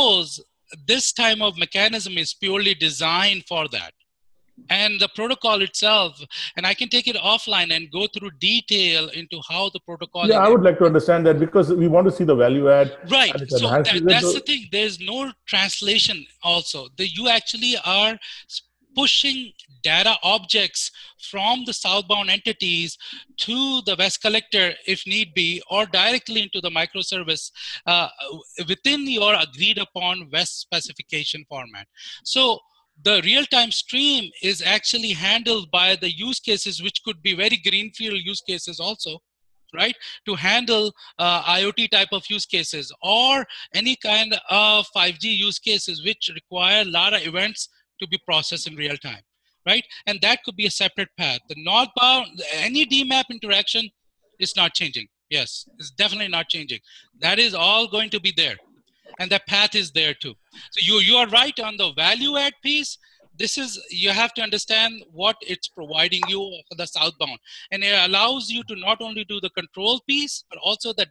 this time of mechanism is purely designed for that. And the protocol itself, and I can take it offline and go through detail into how the protocol. Yeah, I would like to understand that, because we want to see the value add. Right. So that's the thing. There's no translation also. You actually are pushing data objects from the southbound entities to the West collector if need be, or directly into the microservice within your agreed upon West specification format. So the real-time stream is actually handled by the use cases, which could be very greenfield use cases also, right? To handle IoT type of use cases or any kind of 5G use cases, which require a lot of events to be processed in real time, right? And that could be a separate path. The northbound, any DMAP interaction is not changing. Yes, it's definitely not changing. That is all going to be there. And the path is there too. So you are right on the value add piece. This is, you have to understand what it's providing you for the southbound. And it allows you to not only do the control piece, but also the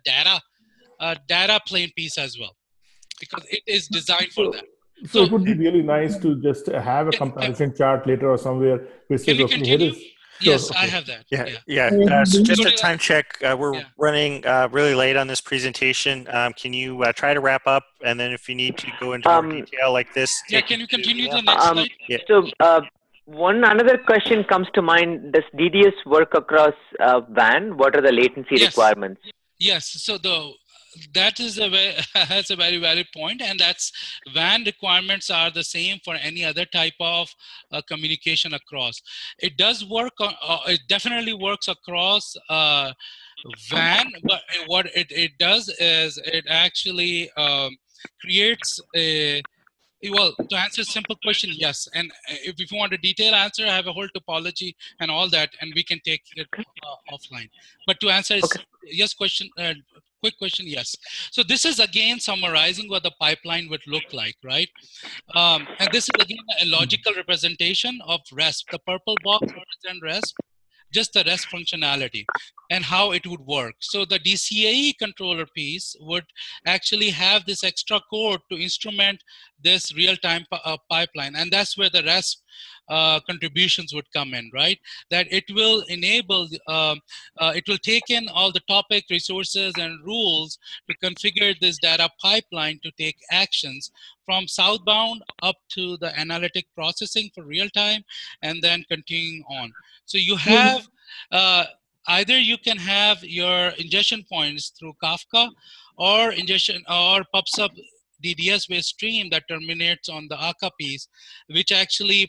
data plane piece as well, because it is designed for that. So it would be really nice to just have a comparison chart later or somewhere. Can we continue? Yes, okay. I have that. Yeah. So just a time check. We're running really late on this presentation. Can you try to wrap up? And then if you need to go into more detail like this. Yeah, can you continue the next slide? Yeah. So another question comes to mind. Does DDS work across WAN? What are the latency requirements? Yes. So that is that's a very valid point, and that's WAN requirements are the same for any other type of communication across. It does work. It definitely works across WAN, but what it does is it actually creates a. Well, to answer a simple question, yes. And if you want a detailed answer, I have a whole topology and all that, and we can take it offline. But to answer yes question. Quick question, yes. So this is again summarizing what the pipeline would look like, right? And this is again a logical representation of RESP. The purple box represents RESP, just the RESP functionality and how it would work. So the DCAE controller piece would actually have this extra code to instrument this real-time pipeline. And that's where the RESP contributions would come in, right? That it will enable, it will take in all the topic, resources, and rules to configure this data pipeline to take actions from southbound up to the analytic processing for real time, and then continuing on. So you have, either you can have your ingestion points through Kafka, or ingestion or PubSub DDS-based stream that terminates on the Akka piece, which actually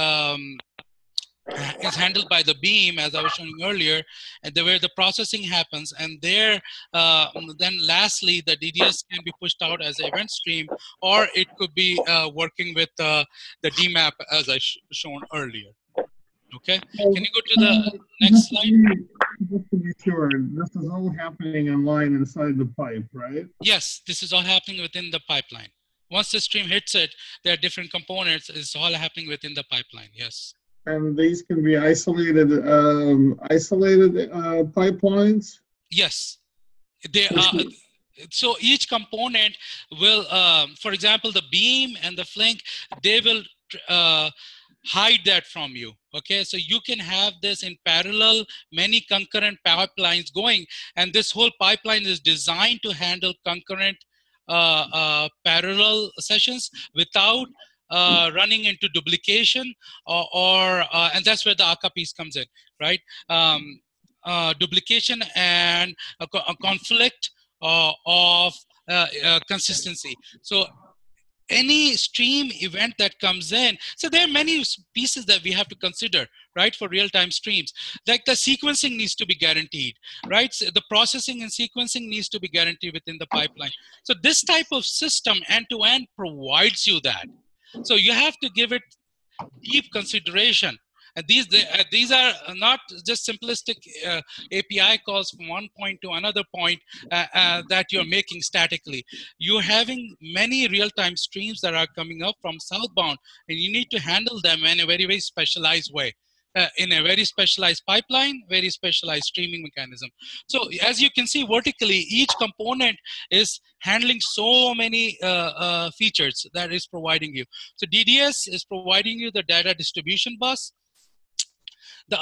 is handled by the beam, as I was showing earlier, and where the processing happens. And there, then lastly, the DDS can be pushed out as an event stream, or it could be working with the DMAP, as I shown earlier. Okay, can you go to the next slide? Just to be sure, this is all happening online inside the pipe, right? Yes, this is all happening within the pipeline. Once the stream hits it, there are different components. It's all happening within the pipeline, yes. And these can be isolated pipelines? Yes. They are. So each component will, for example, the beam and the Flink, they will hide that from you. Okay, so you can have this in parallel, many concurrent pipelines going, and this whole pipeline is designed to handle concurrent parallel sessions without running into duplication, and that's where the Akka piece comes in, right? Duplication and a conflict of consistency. So any stream event that comes in, so there are many pieces that we have to consider, right, for real-time streams. Like the sequencing needs to be guaranteed, right? So the processing and sequencing needs to be guaranteed within the pipeline. So this type of system end-to-end provides you that. So you have to give it deep consideration. And these are not just simplistic API calls from one point to another point that you're making statically. You're having many real-time streams that are coming up from southbound, and you need to handle them in a very, very specialized way. In a very specialized pipeline, very specialized streaming mechanism. So as you can see vertically, each component is handling so many features that is providing you. So DDS is providing you the data distribution bus. The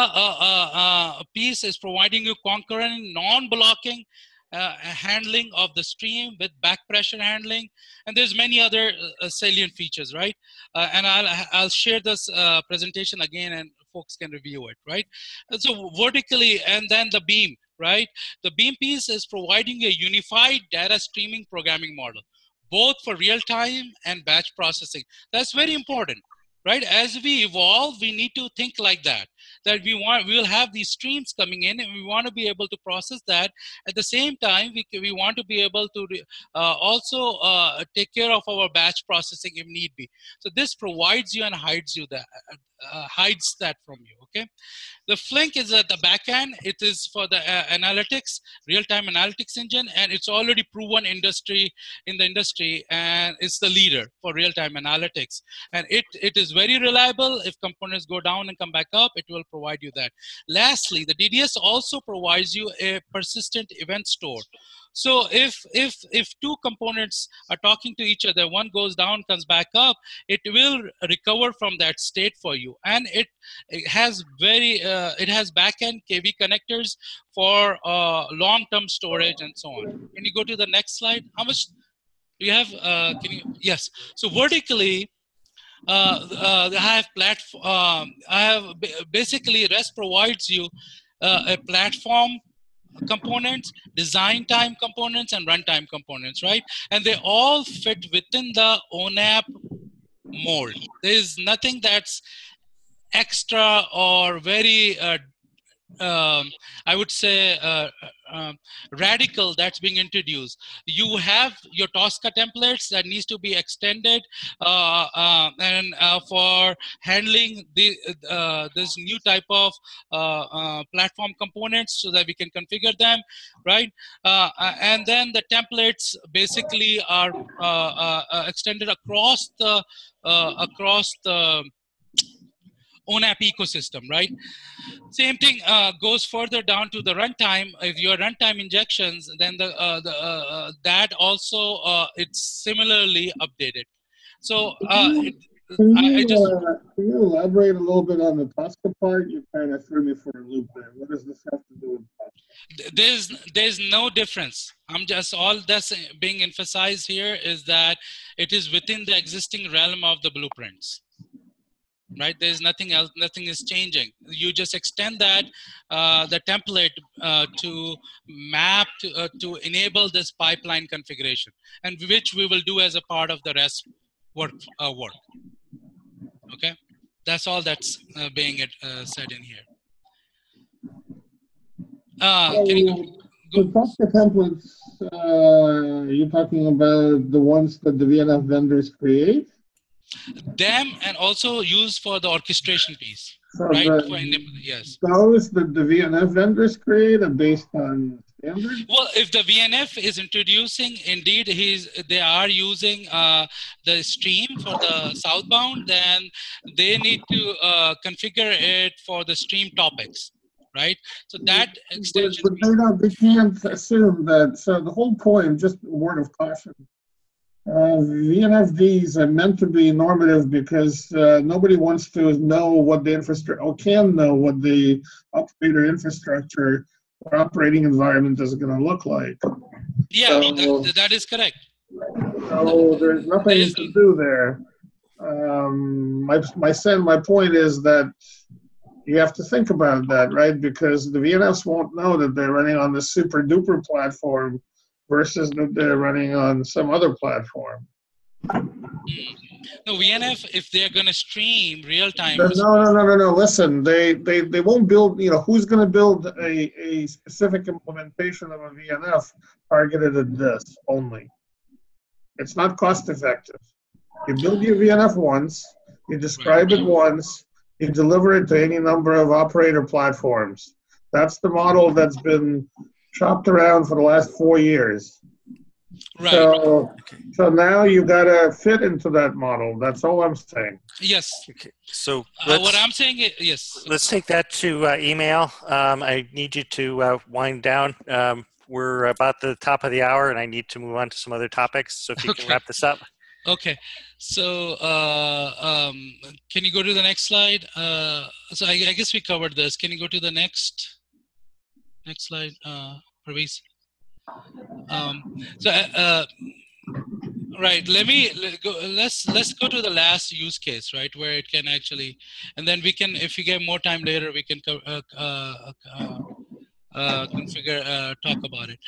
Akka piece is providing you concurrent, non-blocking handling of the stream with back pressure handling, and there's many other salient features, right? And I'll share this presentation again, and folks can review it, right? And so vertically, and then the beam, right? The beam piece is providing a unified data streaming programming model, both for real-time and batch processing. That's very important. Right, as we evolve, we need to think like that. That we will have these streams coming in, and we want to be able to process that. At the same time, we want to be able to also take care of our batch processing if need be. So this provides you and hides you that hides that from you. Okay, the Flink is at the back end. It is for the analytics, real-time analytics engine, and it's already proven in the industry, and it's the leader for real-time analytics. And it is very reliable. If components go down and come back up, it will provide you that. Lastly, the DDS also provides you a persistent event store. So if two components are talking to each other, one goes down, comes back up, it will recover from that state for you. And it has it has backend KV connectors for long-term storage and so on. Can you go to the next slide? How much do you have? Yes. So vertically, I have basically REST provides you a platform components, design time components, and runtime components, right? And they all fit within the ONAP mold. There is nothing that's extra or very I would say radical that's being introduced. You have your Tosca templates that needs to be extended and for handling this new type of platform components so that we can configure them, right? And then the templates basically are extended across the ONAP ecosystem, right? Same thing goes further down to the runtime. If your runtime injections, then that also it's similarly updated. So Can you elaborate a little bit on the Tosca part? You kind of threw me for a loop there. What does this have to do with Tosca? There's no difference. I'm just, all that's being emphasized here is that it is within the existing realm of the blueprints. Right? There's nothing else, nothing is changing. You just extend that, the template to map to enable this pipeline configuration, and which we will do as a part of the REST work. Okay? That's all that's being said in here. Can you go? The Tosca templates, you're talking about the ones that the VNF vendors create? Them, and also used for the orchestration piece, So right? yes. Those that the VNF vendors create are based on standards? Well, if the VNF is introducing, indeed, they are using the stream for the southbound, then they need to configure it for the stream topics, right? So that extension. But they can't assume that. So the whole point, just a word of caution. VNFDs are meant to be normative because nobody wants to know what the infrastructure, or can know what the operator infrastructure or operating environment is going to look like. Yeah, so, that is correct. So there's nothing to do there. My point is that you have to think about that, right? Because the VNFs won't know that they're running on the super duper platform versus that they're running on some other platform. No, VNF, if they're going to stream real time. No. Listen, they won't build, who's going to build a specific implementation of a VNF targeted at this only? It's not cost effective. You build your VNF once, you describe it once, you deliver it to any number of operator platforms. That's the model that's been shopped around for the last 4 years. Right. So now you got to fit into that model. That's all I'm saying. Yes. Okay. So what I'm saying is, yes. Let's take that to email. I need you to wind down. We're about the top of the hour, and I need to move on to some other topics. So if you can wrap this up. Okay. So can you go to the next slide? So I guess we covered this. Can you go to the next slide, Parveez? Right. Let's go to the last use case, right, where it can actually, and then we can, if we get more time later, we can talk about it.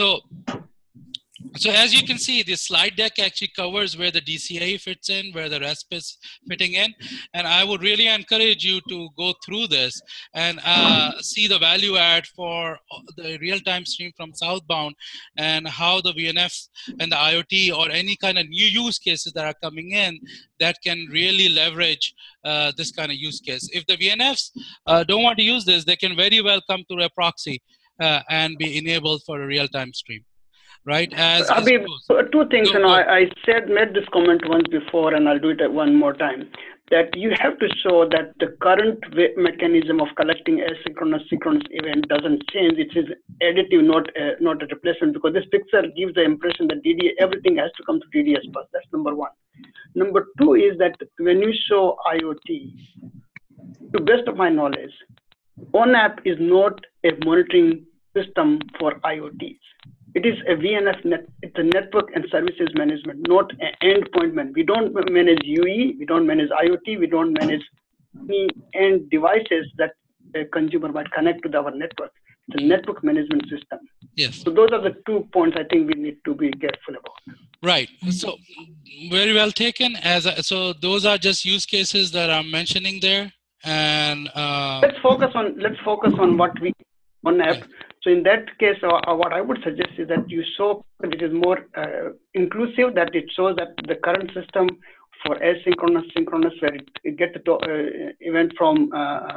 So as you can see, the slide deck actually covers where the DCA fits in, where the RESP is fitting in. And I would really encourage you to go through this and see the value add for the real-time stream from southbound and how the VNFs and the IoT or any kind of new use cases that are coming in that can really leverage this kind of use case. If the VNFs don't want to use this, they can very well come through a proxy and be enabled for a real-time stream. Right. Habib, two things, I made this comment once before, and I'll do it one more time. That you have to show that the current mechanism of collecting asynchronous synchronous event doesn't change. It is additive, not a replacement. Because this picture gives the impression that everything has to come to DDS bus. That's number one. Number two is that when you show IoT, to best of my knowledge, ONAP is not a monitoring system for IoTs. It is a VNF it's a network and services management, not an endpoint management. We don't manage UE, we don't manage IoT, we don't manage any end devices that a consumer might connect to our network. It's a network management system. Yes. So those are the 2 points I think we need to be careful about. Right. So very well taken. So those are just use cases that I'm mentioning there. And let's focus on what we ONAP. Yeah. So in that case, what I would suggest is that you show that it is more inclusive, that it shows that the current system for asynchronous, synchronous, where it gets the event from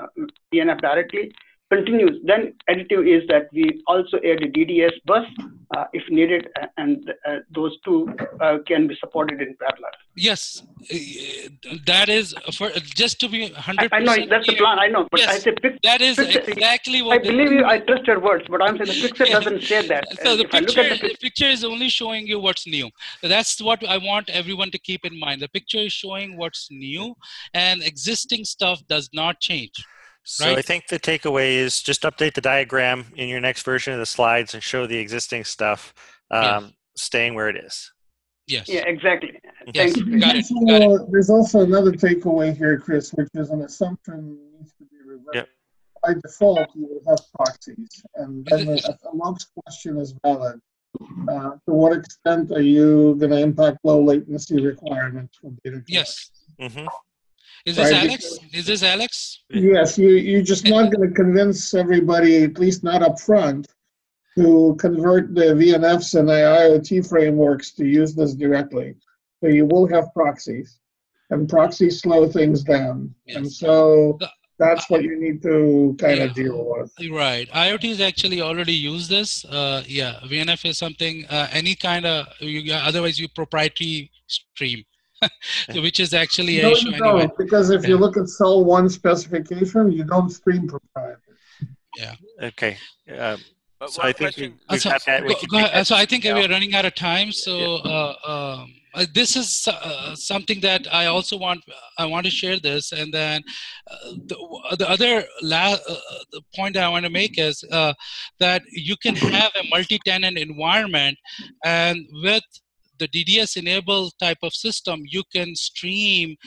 VNF directly, continues. Then additive is that we also add a DDS bus if needed, and those two can be supported in parallel. Yes, that is for just to be 100%. I know that's the plan. I know, but yes, I say that is picture, exactly what. I believe you. I trust your words, but I'm saying the picture doesn't say that. So the if I look at the picture is only showing you what's new. That's what I want everyone to keep in mind. The picture is showing what's new, and existing stuff does not change. So right? I think the takeaway is just update the diagram in your next version of the slides and show the existing stuff staying where it is. Yes. Yeah, exactly. Yes. Thank you. Got it. There's also another takeaway here, Chris, which is an assumption needs to be reversed. Yep. By default, you will have proxies, and then a Locke's question is valid. To what extent are you going to impact low latency requirements for data collection? Yes. Mm-hmm. Is this Right, Alex? Is this Alex? Yes, you're just not going to convince everybody, at least not up front, to convert the VNFs and the IoT frameworks to use this directly. So you will have proxies, and proxies slow things down. Yes. And so that's what you need to kind of deal with. Right. IoT is actually already use this. Yeah, VNF is something, any kind of, otherwise you proprietary stream, so which is actually an issue anyway. Because if you look at Cell 1 specification, you don't stream proprietary. Yeah. Okay. So I think we've so, got that. So I think we are running out of time. So this is something that I also want. I want to share this, and then the other the point I want to make is that you can have a multi-tenant environment, and with the DDS-enabled type of system, you can stream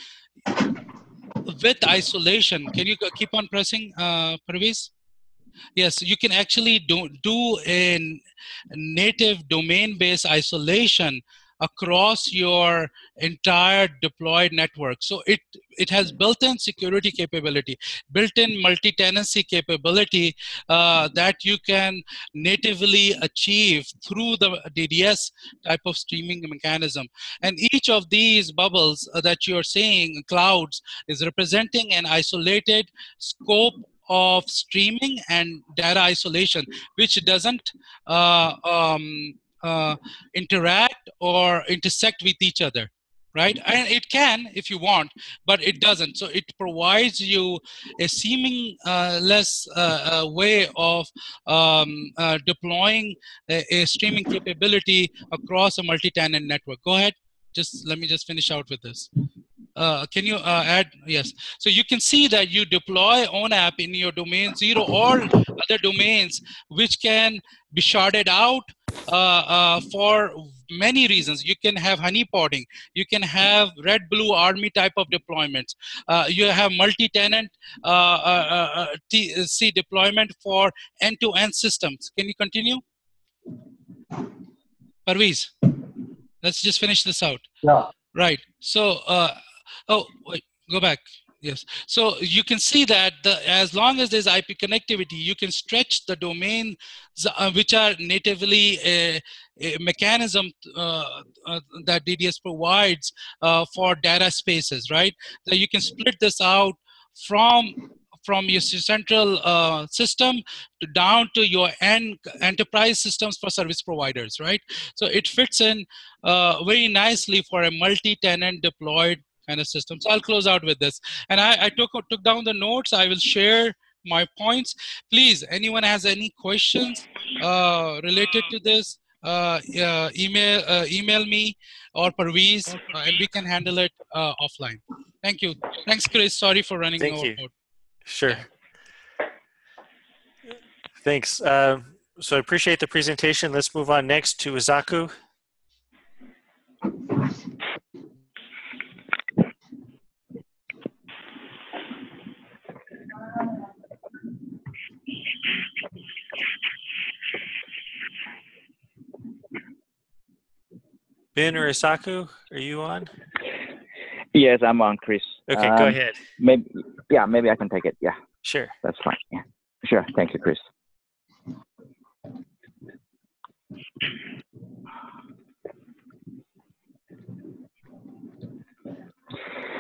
with isolation. Can you keep on pressing, Parviz? Yes, you can actually do a native domain-based isolation across your entire deployed network. So it has built-in security capability, built-in multi-tenancy capability that you can natively achieve through the DDS type of streaming mechanism. And each of these bubbles that you're seeing, clouds, is representing an isolated scope of streaming and data isolation, which doesn't interact or intersect with each other, right? And it can if you want, but it doesn't. So it provides you a seamless way of deploying a streaming capability across a multi-tenant network. Go ahead. Let me just finish out with this. Can you add? Yes. So you can see that you deploy ONAP in your domain 0 or other domains, which can be sharded out for many reasons. You can have honeypotting. You can have red blue army type of deployments. You have multi-tenant TC deployment for end-to-end systems. Can you continue? Parviz, let's just finish this out. Yeah. Right. So, oh, wait, go back. Yes. So you can see that as long as there's IP connectivity, you can stretch the domains which are natively a mechanism that DDS provides for data spaces, right? So you can split this out from your central system down to your enterprise systems for service providers, right? So it fits in very nicely for a multi-tenant deployed kind of system. So I'll close out with this. And I took down the notes. I will share my points. Please, anyone has any questions related to this, email me or Parviz, and we can handle it offline. Thank you. Thanks, Chris. Sorry for running over. Thank you. Sure. Yeah. Thanks. So I appreciate the presentation. Let's move on next to Izaku. Ben or Isaku, are you on? Yes, I'm on, Chris. Okay, go ahead. Maybe I can take it. Yeah. Sure. That's fine. Yeah. Sure. Thank you, Chris.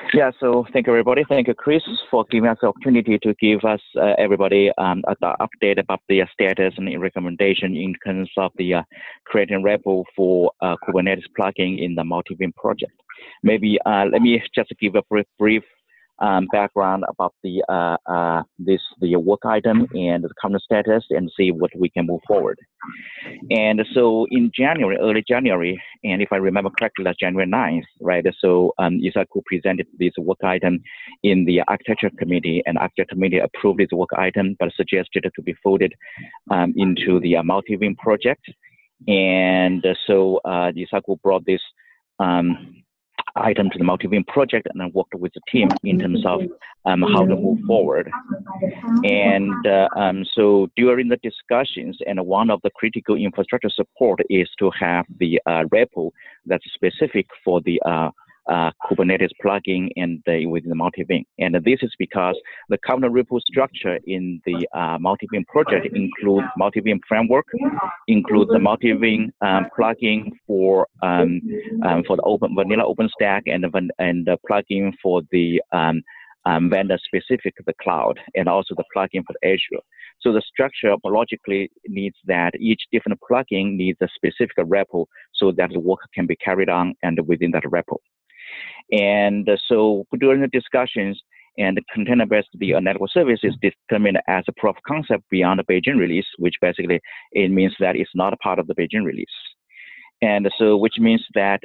Yeah, so thank you, everybody. Thank you, Chris, for giving us the opportunity to give us, everybody, an update about the status and recommendation in terms of the creating repo for Kubernetes plugin in the Multivim project. Maybe let me just give a brief background about the work item and the current status, and see what we can move forward. And so in January, early January, and if I remember correctly, that's January 9th, right? So Yusaku presented this work item in the architecture committee, and architecture committee approved this work item, but suggested it to be folded into the Multivim project. And so Yusaku brought this item to the Multivim project and then worked with the team in terms of how to move forward. And so during the discussions, and one of the critical infrastructure support is to have the repo that's specific for the Kubernetes plugin and within the Multivim. And this is because the current repo structure in the Multivim project includes Multivim framework, includes the Multivim plugin for the vanilla OpenStack, and the plugin for the vendor specific to the cloud, and also the plugin for the Azure. So the structure logically needs that each different plugin needs a specific repo so that the work can be carried on and within that repo. And so during the discussions, and the container-based network service is determined as a proof of concept beyond the Beijing release, which basically it means that it's not a part of the Beijing release. And so which means that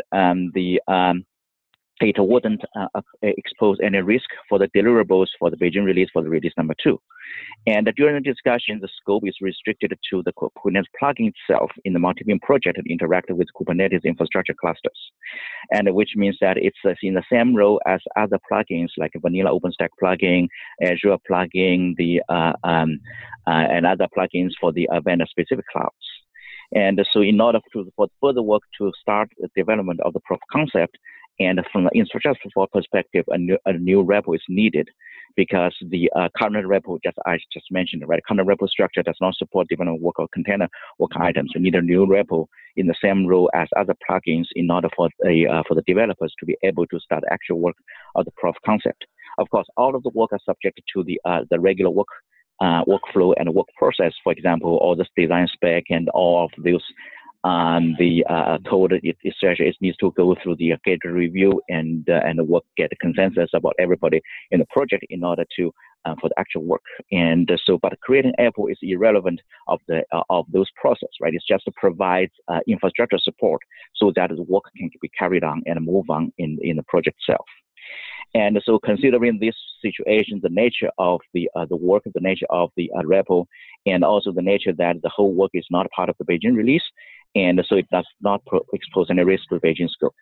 it wouldn't expose any risk for the deliverables for the Beijing release for the release number 2. And during the discussion, the scope is restricted to the Kubernetes plugin itself in the Multivim project and interact with Kubernetes infrastructure clusters. And which means that it's in the same role as other plugins like vanilla OpenStack plugin, Azure plugin, and other plugins for the vendor-specific clouds. And so in order for further work to start the development of the proof of concept, and from the infrastructure support perspective, a new repo is needed, because the current repo, I just mentioned, right? Current repo structure does not support development work or container work items. We need a new repo in the same role as other plugins in order for the developers to be able to start actual work of the proof of concept. Of course, all of the work are subject to the regular workflow and work process. For example, all this design spec and all of those. The code it needs to go through the gate review and get consensus about everybody in the project in order to for the actual work. And so, but creating Apple is irrelevant of those process, right? It's just to provide infrastructure support so that the work can be carried on and move on in the project itself. And so, considering this situation, the nature of the work, the nature of the repo, and also the nature that the whole work is not part of the Beijing release, and so it does not expose any risk to Beijing scope.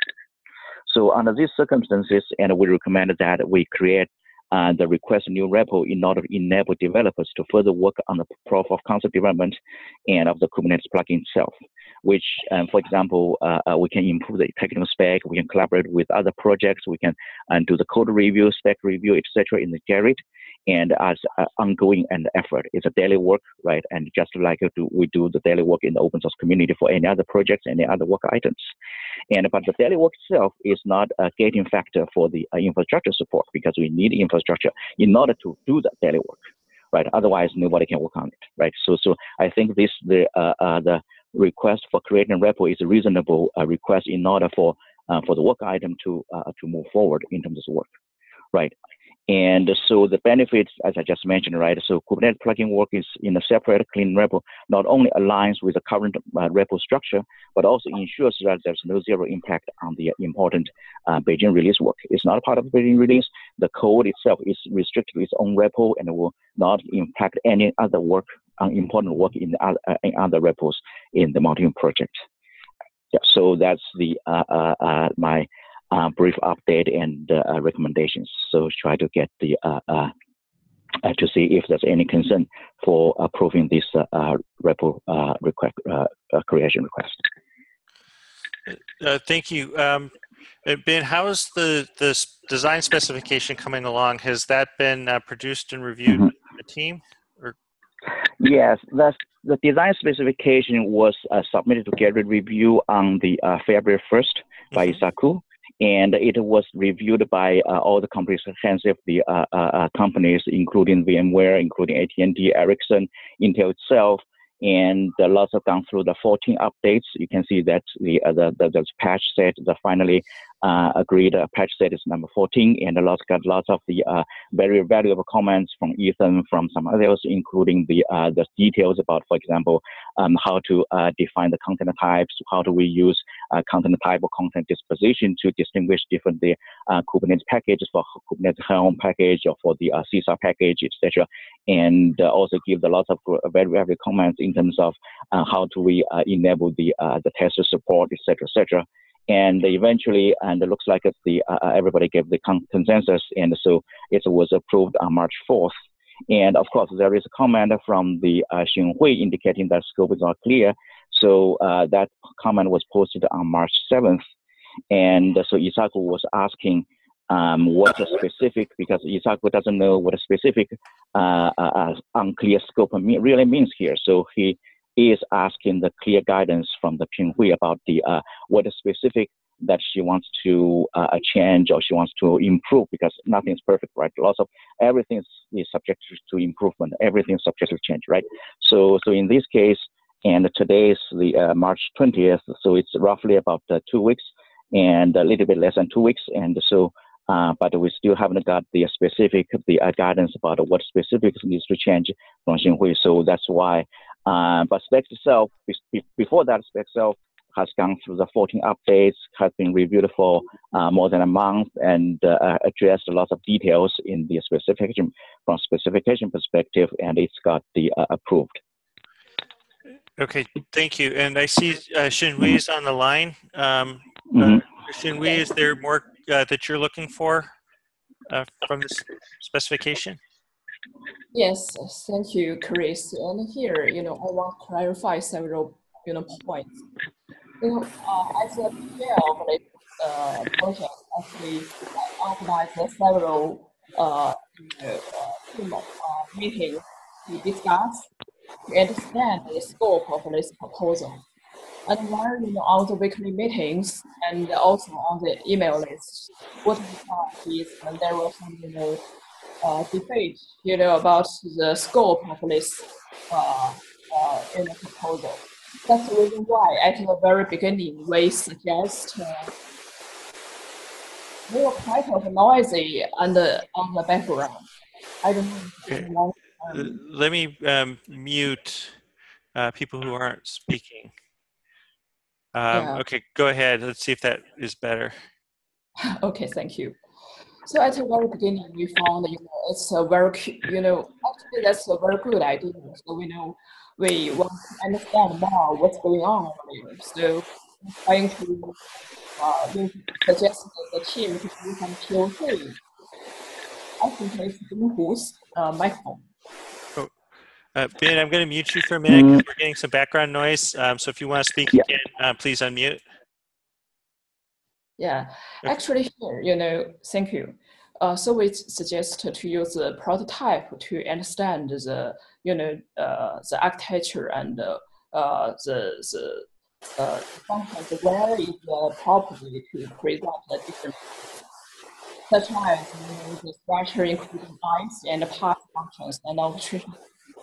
So under these circumstances, and we recommend that we create the request new repo in order to enable developers to further work on the proof of concept development and of the Kubernetes plugin itself, which, for example, we can improve the technical spec, we can collaborate with other projects, we can do the code review, spec review, etc. in the Gerrit, and as ongoing and effort. It's a daily work, right? And just like we do the daily work in the open source community for any other projects, any other work items. But the daily work itself is not a gating factor for the infrastructure support, because we need infrastructure in order to do the daily work, right? Otherwise, nobody can work on it, right? So I think the request for creating a repo is a reasonable request in order for the work item to move forward in terms of work, right? And so the benefits, as I just mentioned, right? So Kubernetes plugin work is in a separate clean repo, not only aligns with the current repo structure, but also ensures that there's no zero impact on the important Beijing release work. It's not a part of the Beijing release. The code itself is restricted to its own repo and will not impact any other work, important work in other repos in the Multivim project. Yeah, so that's the my brief update and recommendations. So try to get the to see if there's any concern for approving this repo creation request. Thank you. Ben, how is the design specification coming along? Has that been produced and reviewed by the team? Or? Yes, the design specification was submitted to Gerrit review on the February 1st by Yusaku. and it was reviewed by all the comprehensive companies, including VMware, including AT&T, Ericsson, Intel itself, and lots of gone through the 14 updates. You can see that the patch set, the finally agreed patch set is number 14, and got lots of the very valuable comments from Ethan, from some others, including the details about, for example, how to define the content types, how do we use content type or content disposition to distinguish different Kubernetes packages for Kubernetes Helm package or for the CSAR package, etc. And also give the lots of very valuable comments in terms of how do we enable the tester support, etc., etc. And eventually, and it looks like everybody gave the consensus, and so it was approved on March 4th. And of course, there is a comment from the Xinhui indicating that scope is not clear. So that comment was posted on March 7th. And so Isaku was asking what a specific, because Isaku doesn't know what a specific unclear scope really means here. So he is asking the clear guidance from the Xinhui about what is specific that she wants to change or she wants to improve, because nothing is perfect, right? Lots of everything is subject to improvement. Everything is subject to change, right? So in this case, and today is the March 20th, so it's roughly about 2 weeks and a little bit less than 2 weeks, and so. But we still haven't got the specific guidance about what specifics needs to change from Xinhui. So that's why. But spec itself, before that, spec itself has gone through the 14 updates, has been reviewed for more than a month, and addressed a lot of details in the specification from specification perspective, and it's got the approved. Okay, thank you. And I see Xinhui is on the line. Xinhui, is there more that you're looking for from this specification? Yes, thank you, Chris. And here, I want to clarify several, points. As a PL project, actually organized several, meetings to discuss, to understand the scope of this proposal. And while, on the weekly meetings and also on the email list, what we found is there was some, debate, about the scope of this, proposal. That's the reason why at the very beginning we suggest they were quite of noisy on the background. I don't know. Okay. Let me mute people who aren't speaking. Okay, go ahead. Let's see if that is better. Okay, thank you. So at the very beginning, we found, it's a very, actually that's a very good idea. So we want to understand more what's going on here. So trying to suggest the team to do some POC. I think it's Binghu's microphone. Ben, I'm going to mute you for a minute because we're getting some background noise. So if you want to speak again, please unmute. Yeah, actually here, thank you. So we suggest to use the prototype to understand the, the architecture and the function, where is properly to present the different, such as the structure including ICE and path functions and orchestration.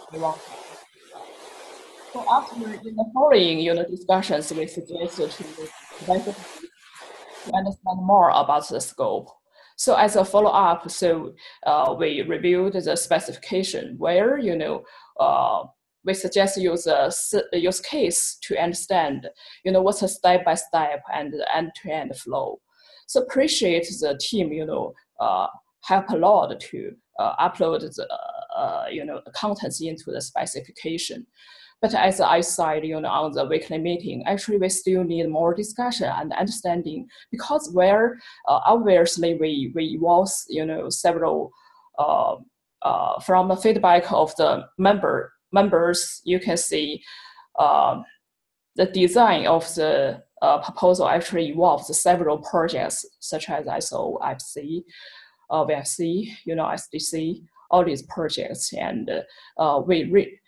So after in the following discussions, we suggest to understand more about the scope. So as a follow-up, we reviewed the specification where we suggest use a use case to understand what's a step-by-step and end-to-end flow. So appreciate the team help a lot to upload the contents into the specification. But as I said, on the weekly meeting, actually we still need more discussion and understanding, because where obviously we evolve, several from the feedback of the members, you can see the design of the proposal actually involves several projects such as ISO, IPC, VFC, SDC, all these projects, and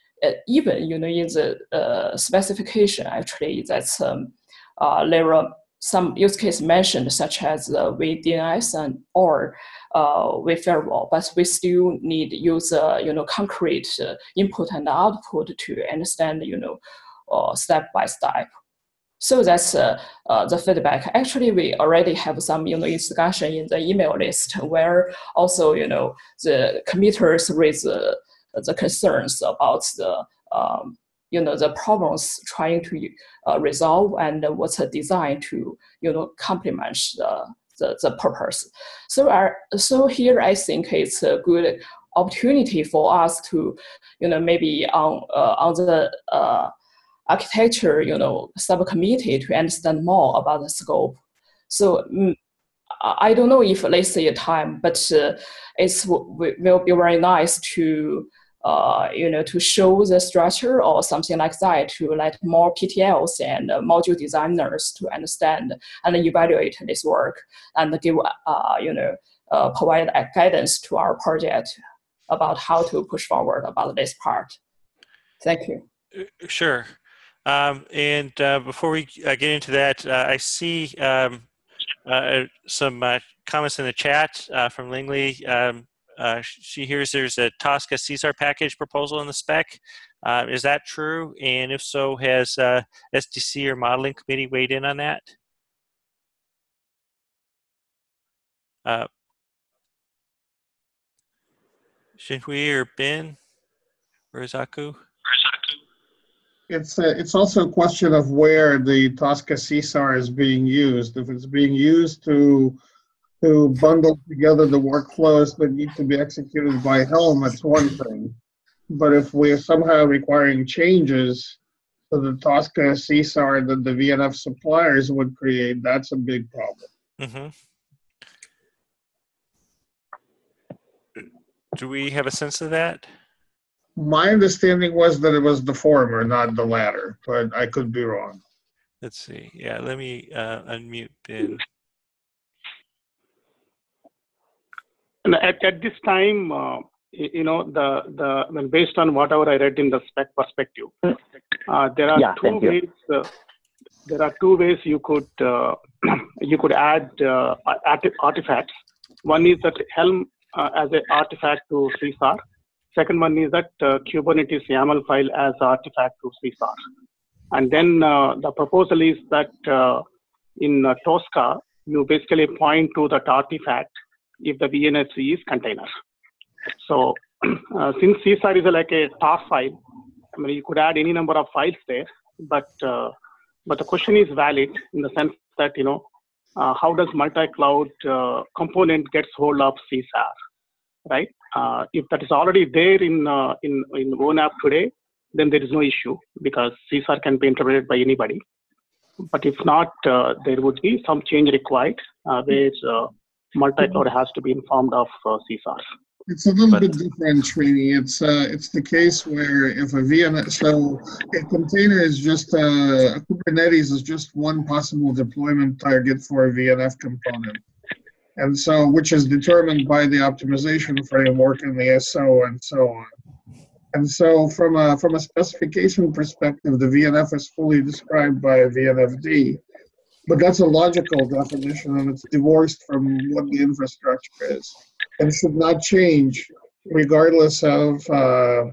even in the specification, actually that's there are some use case mentioned, such as VDNS and or with firewall, but we still need user, concrete input and output to understand, step by step. So that's the feedback. Actually, we already have some, discussion in the email list where also, the committers raise the concerns about the, the problems trying to resolve and what's the design to, complement the purpose. So here I think it's a good opportunity for us to, maybe on the architecture, subcommittee to understand more about the scope. So I don't know if let's say a time, but it will be very nice to, to show the structure or something like that to let more PTLs and module designers to understand and evaluate this work and give, provide guidance to our project about how to push forward about this part. Thank you. Sure. And before we get into that, I see some comments in the chat from Lingley. She hears there's a Tosca CSAR package proposal in the spec. Is that true? And if so, has SDC or modeling committee weighed in on that? Shinhui or Ben or Izaku? It's also a question of where the Tosca CSAR is being used. If it's being used to bundle together the workflows that need to be executed by Helm, that's one thing. But if we're somehow requiring changes to the Tosca CSAR that the VNF suppliers would create, that's a big problem. Mm-hmm. Do we have a sense of that? My understanding was that it was the former, not the latter, but I could be wrong. Let's see. Yeah, let me unmute Ben. And at this time, based on whatever I read in the spec perspective, there are two ways. There are two ways you could add artifacts. One is that Helm as an artifact to CSAR. Second one is that Kubernetes YAML file as artifact to CSAR. And then the proposal is that in Tosca, you basically point to that artifact if the VNFC is container. So since CSAR is like a tar file, I mean, you could add any number of files there, but the question is valid in the sense that, how does multi-cloud component gets hold of CSAR, right? If that is already there in ONAP today, then there is no issue because CSAR can be interpreted by anybody. But if not, there would be some change required where multi-cloud has to be informed of CSAR. It's a little bit different, Srini. It's the case where if a VNF, so a container is just a Kubernetes is just one possible deployment target for a VNF component, and so which is determined by the optimization framework and the SO and so on. And so from a specification perspective, the VNF is fully described by a VNFD, but that's a logical definition and it's divorced from what the infrastructure is and should not change regardless of how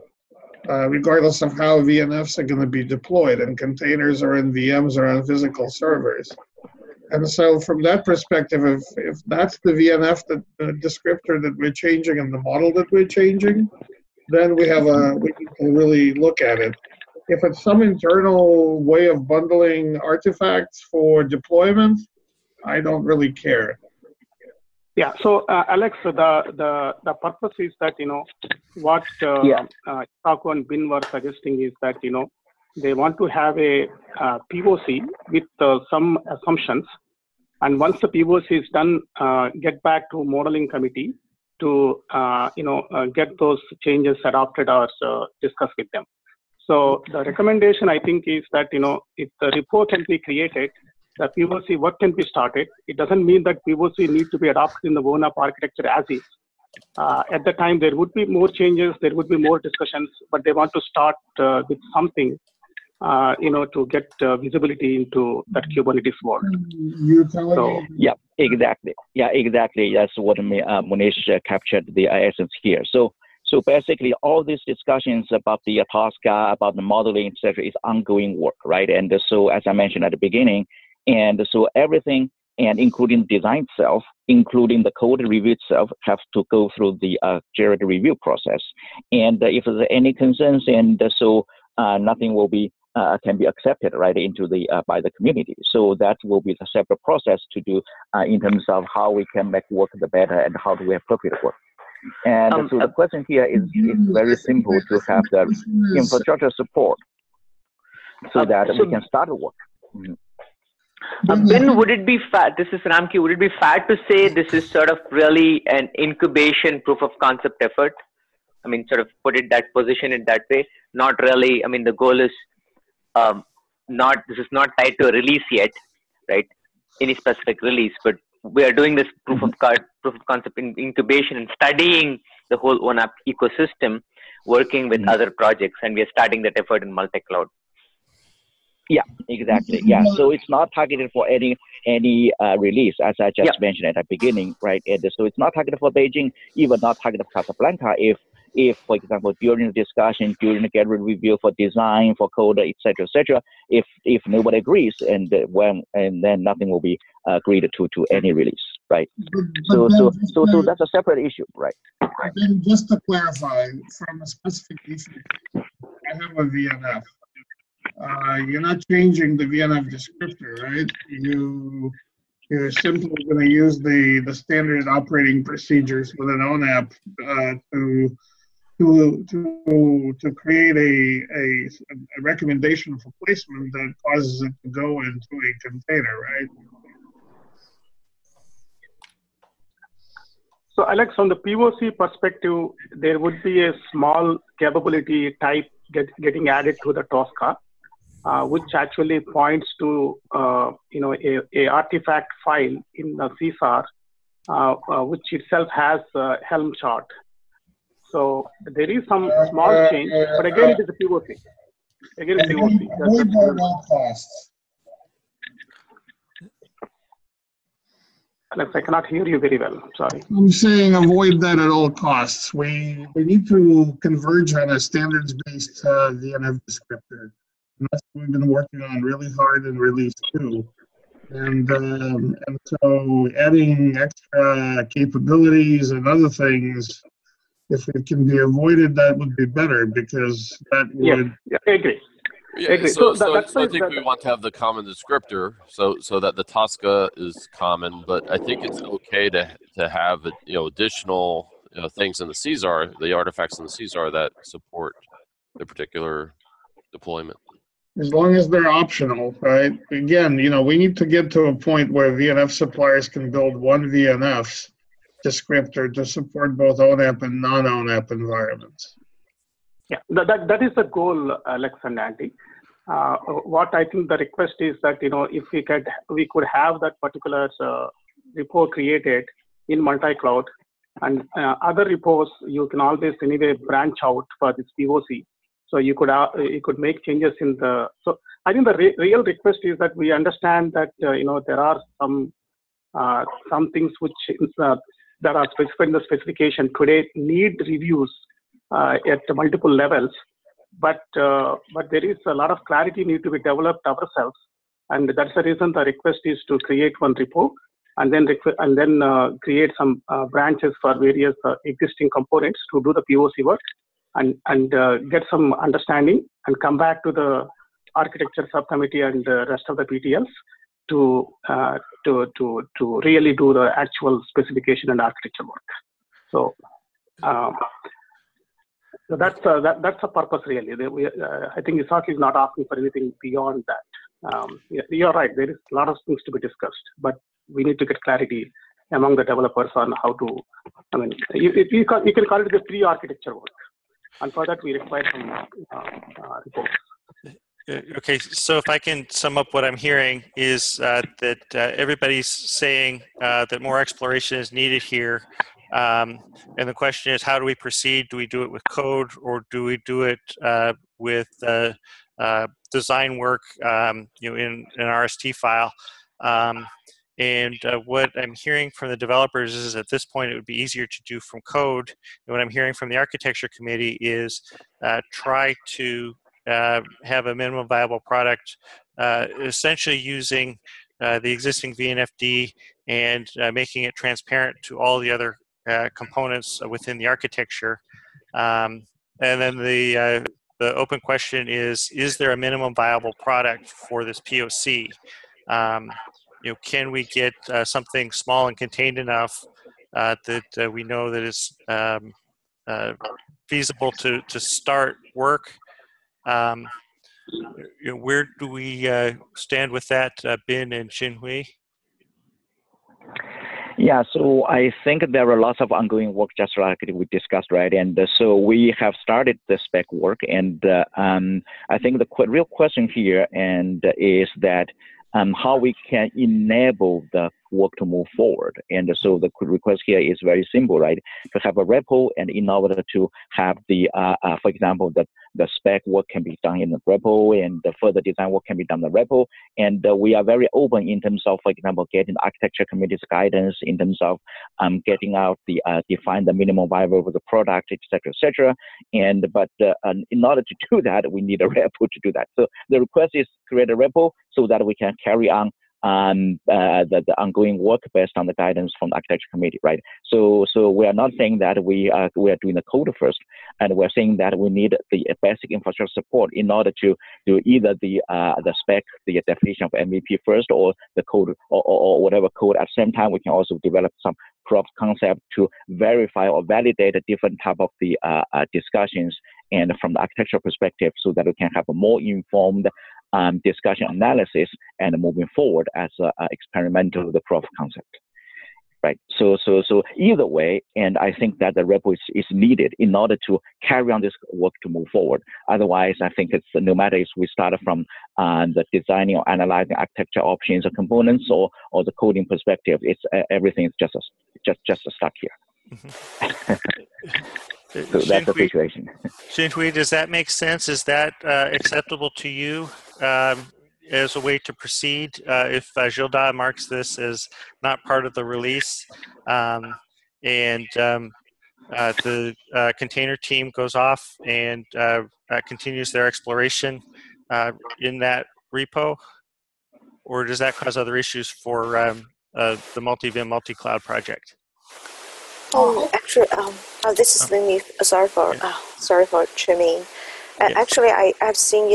VNFs are going to be deployed and containers or in VMs or on physical servers. And so from that perspective, if that's the VNF descriptor that we're changing and the model that we're changing, then we need to really look at it. If it's some internal way of bundling artifacts for deployment, I don't really care. Yeah. So Alex, the purpose is that what Taco and Bin were suggesting is that they want to have a POC with some assumptions, and once the POC is done, get back to modeling committee to get those changes adopted or discuss with them. So the recommendation I think is that if the report can be created, the POC work can be started. It doesn't mean that POC need to be adopted in the ONAP architecture as is. At the time, there would be more changes, there would be more discussions, but they want to start with something to get visibility into that Kubernetes world. So, yeah, exactly. Yeah, exactly. That's what Manish captured the essence here. So basically, all these discussions about the Tosca, about the modeling, etc., is ongoing work, right? And so, as I mentioned at the beginning, and so everything, and including design itself, including the code review itself, have to go through the JIRA review process. And if there's any concerns, and so nothing will be can be accepted right into the by the community. So that will be a separate process to do in terms of how we can make work the better and how do we appropriate work. And so the question here is very simple to have the infrastructure support so that we can start the work. Ben, would it be fair, this is Ramki, would it be fair to say this is sort of really an incubation proof of concept effort? I mean, sort of position it that way. Not really, I mean, the goal is this is not tied to a release yet, right? Any specific release, but we are doing this proof of concept incubation and studying the whole ONAP ecosystem, working with other projects, and we are starting that effort in multi-cloud. Yeah, exactly. Yeah, so it's not targeted for any release, as I just mentioned at the beginning, right? And so it's not targeted for Beijing, even not targeted for Casablanca. If, for example, during the discussion, during the gather review for design, for code, etc., if nobody agrees, and then nothing will be agreed to any release, right? So that's a separate issue, right? Then just to clarify, from a specification, I have a VNF. You're not changing the VNF descriptor, right? You're simply going to use the standard operating procedures within ONAP to create a recommendation for placement that causes it to go into a container, right? So Alex, from the POC perspective, there would be a small capability type getting added to the Tosca, which actually points to a artifact file in the CSAR, which itself has a Helm chart. So there is some small change, but again, it is a POC. Again, it's POC. Avoid that at all costs. Alex, I cannot hear you very well. Sorry. I'm saying avoid that at all costs. We need to converge on a standards-based VNF descriptor. And that's what we've been working on really hard in release 2. And so adding extra capabilities and other things, if it can be avoided, that would be better, because that would... Yeah, I agree. Yeah, so I think we want to have the common descriptor so that the Tosca is common, but I think it's okay to have additional things in the CSAR, the artifacts in the CSAR that support the particular deployment. As long as they're optional, right? Again, we need to get to a point where VNF suppliers can build one VNF descriptor to support both ONAP and non-ONAP environments. Yeah, that is the goal, Alex and Andy. What I think the request is that if we could have that particular repo created in multi-cloud, and other repos you can always anyway branch out for this POC. So you could make changes in the. So I think the real request is that we understand that there are some things which that are specified in the specification today need reviews at multiple levels, but there is a lot of clarity need to be developed ourselves, and that's the reason the request is to create one repo and then create some branches for various existing components to do the POC work and get some understanding and come back to the architecture subcommittee and the rest of the PTLs to really do the actual specification and architecture work. So. So that's a purpose really. I think Isaki is not asking for anything beyond that. You're right. There is a lot of things to be discussed, but we need to get clarity among the developers on how to. I mean, you can call it the pre-architecture work, and for that we require some reports. Okay, so if I can sum up what I'm hearing is that everybody's saying that more exploration is needed here. And the question is, how do we proceed? Do we do it with code, or do we do it with design work, in an RST file. And what I'm hearing from the developers is at this point it would be easier to do from code. And what I'm hearing from the architecture committee is try to have a minimum viable product, essentially using the existing VNFD and making it transparent to all the other components within the architecture. And then the open question is there a minimum viable product for this POC? Can we get something small and contained enough that we know that it's feasible to start work? Where do we stand with that, Bin and Xinhui? Yeah, so I think there are lots of ongoing work, just like we discussed, right? And so we have started the spec work, and I think the real question here is that how we can enable the work to move forward. And so the request here is very simple, right? To have a repo, and in order to have the, for example, the spec work can be done in the repo, and the further design work can be done in the repo. And we are very open in terms of, for example, getting the architecture committee's guidance in terms of getting out the define the minimum viable of the product, et cetera, but in order to do that, we need a repo to do that. So the request is create a repo so that we can carry on the ongoing work based on the guidance from the architecture committee, right? So we are not saying that we are doing the code first, and we're saying that we need the basic infrastructure support in order to do either the spec, the definition of MVP first, or the code, or whatever code. At the same time, we can also develop some proof of concept to verify or validate a different type of the discussions, and from the architectural perspective, so that we can have a more informed discussion analysis and moving forward as experimental the proof of concept, right? So either way, and I think that the repo is needed in order to carry on this work to move forward. Otherwise, I think it's no matter if we start from the designing or analyzing architecture options or components, or the coding perspective, it's everything is just stuck here. So that's the situation. Xinhui, does that make sense? Is that acceptable to you as a way to proceed if Gilda marks this as not part of the release, and the container team goes off and continues their exploration in that repo? Or does that cause other issues for the multi-VIM, multi-cloud project? Actually, this is Lini. Sorry for trimming. Actually, I've seen,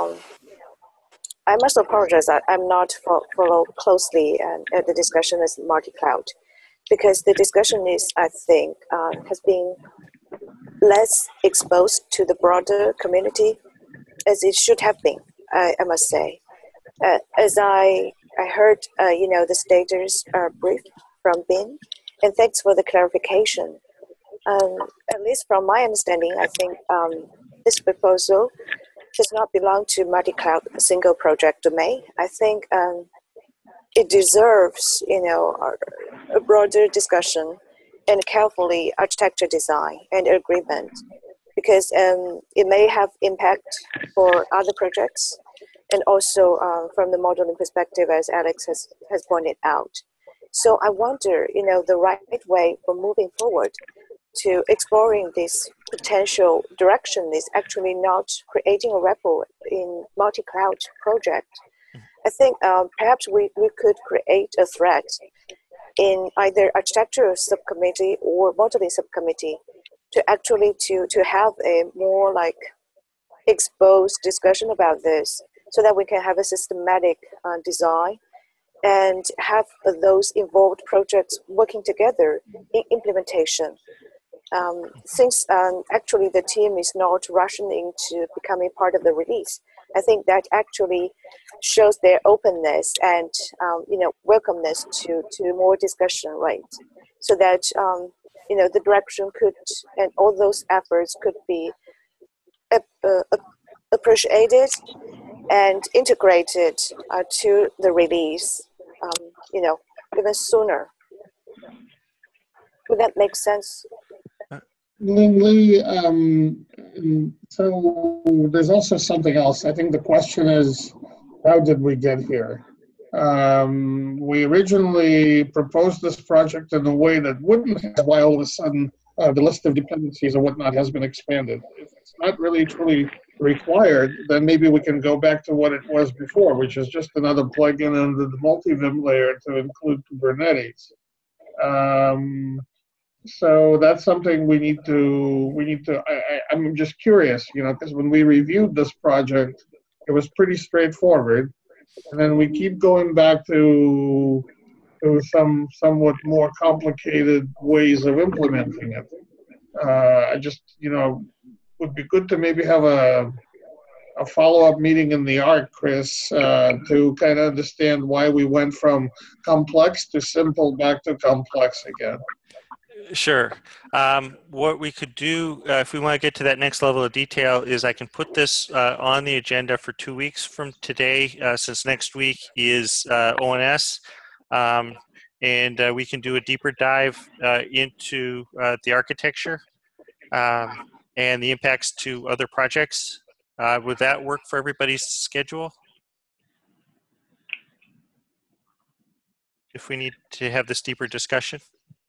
I must apologize. I'm not follow closely at the discussion as multi-cloud, because the discussion is, I think, has been less exposed to the broader community as it should have been. I must say, as I heard, the status brief from Bin. And thanks for the clarification. At least from my understanding, I think this proposal does not belong to multi-cloud single project domain. I think it deserves, a broader discussion and carefully architecture design and agreement, because it may have impact for other projects, and also from the modeling perspective, as Alex has pointed out. So I wonder, the right way for moving forward to exploring this potential direction is actually not creating a repo in multi-cloud project. I think perhaps we could create a thread in either architecture subcommittee or modeling subcommittee to actually to have a more exposed discussion about this, so that we can have a systematic design and have those involved projects working together in implementation. Since actually the team is not rushing into becoming part of the release, I think that actually shows their openness and welcomeness to more discussion, right? So that the direction could, and all those efforts could be appreciated and integrated to the release, even sooner. Would that make sense? Lee, so there's also something else. I think the question is, how did we get here? We originally proposed this project in a way that wouldn't have why all of a sudden the list of dependencies and whatnot has been expanded. If it's not really truly required, then maybe we can go back to what it was before, which is just another plugin under the multi-vim layer to include Kubernetes. So that's something I'm just curious, because when we reviewed this project, it was pretty straightforward. And then we keep going back to some somewhat more complicated ways of implementing it. I just, would be good to maybe have a follow-up meeting in the ARC, Chris, to kind of understand why we went from complex to simple back to complex again. Sure. What we could do, if we want to get to that next level of detail, is I can put this on the agenda for 2 weeks from today, since next week is ONS, and we can do a deeper dive into the architecture and the impacts to other projects. Would that work for everybody's schedule? If we need to have this deeper discussion?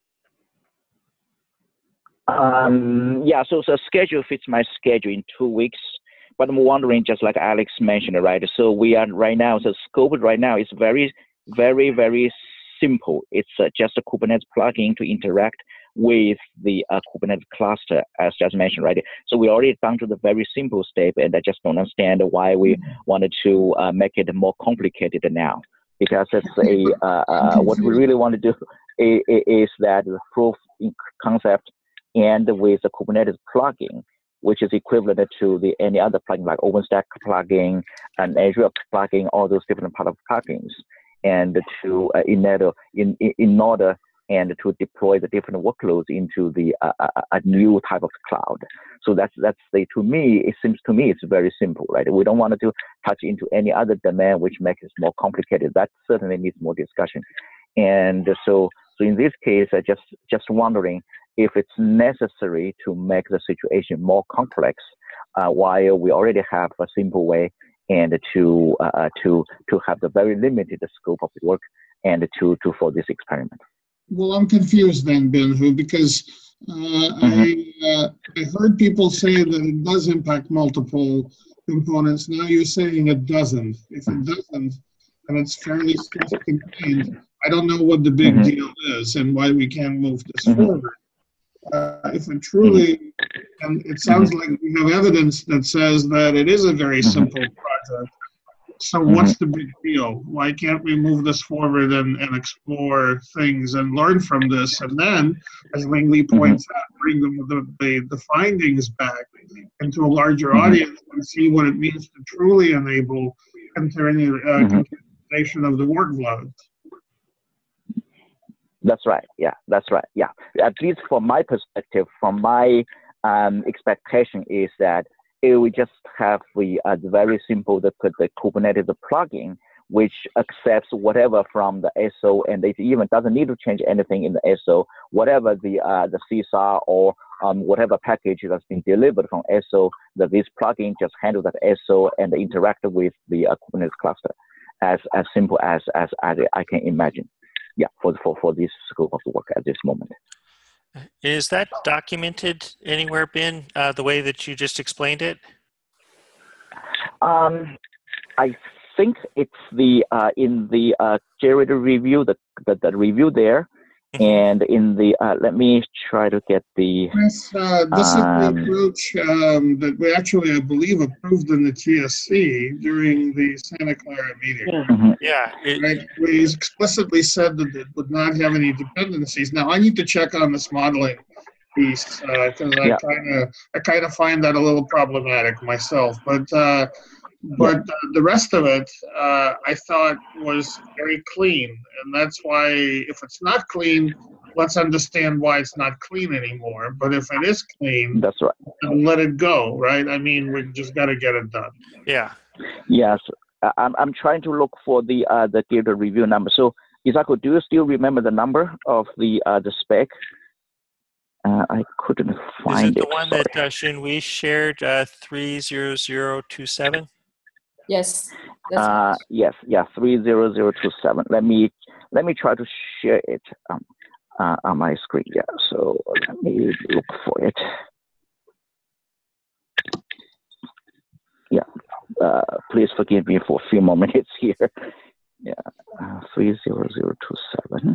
Yeah, so schedule fits my schedule in 2 weeks, but I'm wondering, just like Alex mentioned, right? So we are right now, the scope right now is very, very, very simple. It's just a Kubernetes plugin to interact with the Kubernetes cluster, as just mentioned, right? So we already down to the very simple step, and I just don't understand why we wanted to make it more complicated now. Because it's what we really want to do is that the proof in concept and with the Kubernetes plugin, which is equivalent to any other plugin like OpenStack plugin and Azure plugin, all those different part of plugins, and to in order and to deploy the different workloads into the a new type of cloud. So that's to me, it seems to me it's very simple, right? We don't want to touch into any other domain which makes it more complicated. That certainly needs more discussion. And so in this case, I just wondering if it's necessary to make the situation more complex while we already have a simple way and to have the very limited scope of the work and for this experiment. Well, I'm confused then, Benhu, because I heard people say that it does impact multiple components. Now you're saying it doesn't. If it doesn't, and it's fairly self-contained, I don't know what the big deal is and why we can't move this forward. If it truly, and it sounds like we have evidence that says that it is a very simple project. So what's the big deal? Why can't we move this forward and explore things and learn from this? And then, as Ling-Lee points out, bring the findings back into a larger audience and see what it means to truly enable containerization of the workloads. That's right. Yeah, that's right. Yeah, at least from my perspective, from my expectation is that it will just have the very simple the Kubernetes plugin, which accepts whatever from the SO, and it even doesn't need to change anything in the SO. Whatever the CSR or whatever package that's been delivered from SO, that this plugin just handles that SO and interact with the Kubernetes cluster, as simple as I can imagine. Yeah, for this scope of the work at this moment. Is that documented anywhere, Ben, the way that you just explained it? I think it's in the curator review, the review there, and in the let me try to get the. Yes, this is the approach that we actually, I believe, approved in the TSC during the Santa Clara meeting. Yeah. Right? We explicitly said that it would not have any dependencies. Now I need to check on this modeling piece because I kind of find that a little problematic myself, but the rest of it I thought was very clean, and that's why if it's not clean, let's understand why it's not clean anymore. But if it is clean, that's right, let it go, right? I mean, we just got to get it done. Yeah. Yes, I'm trying to look for the curator review number. So, Isako, do you still remember the number of the spec? I couldn't Is find it it. the one Sorry. that Shin-Wei shared, 30027? Yes, that's right. Yes, yeah, 30027. Let me try to share it on my screen. Yeah, so let me look for it. Yeah, please forgive me for a few more minutes here. Yeah, 30027.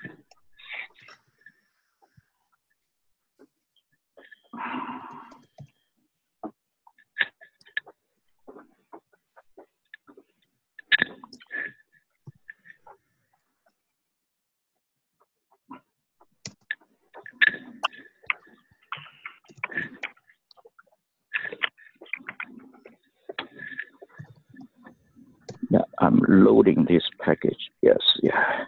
Yeah, I'm loading this package. Yes, yeah.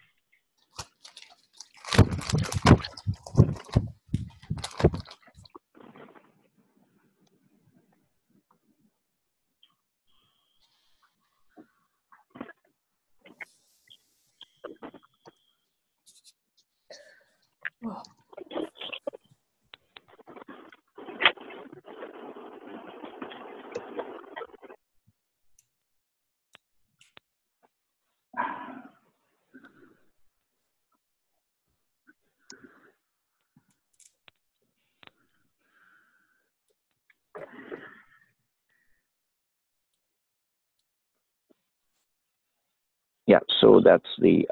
Oh. Yeah, so that's the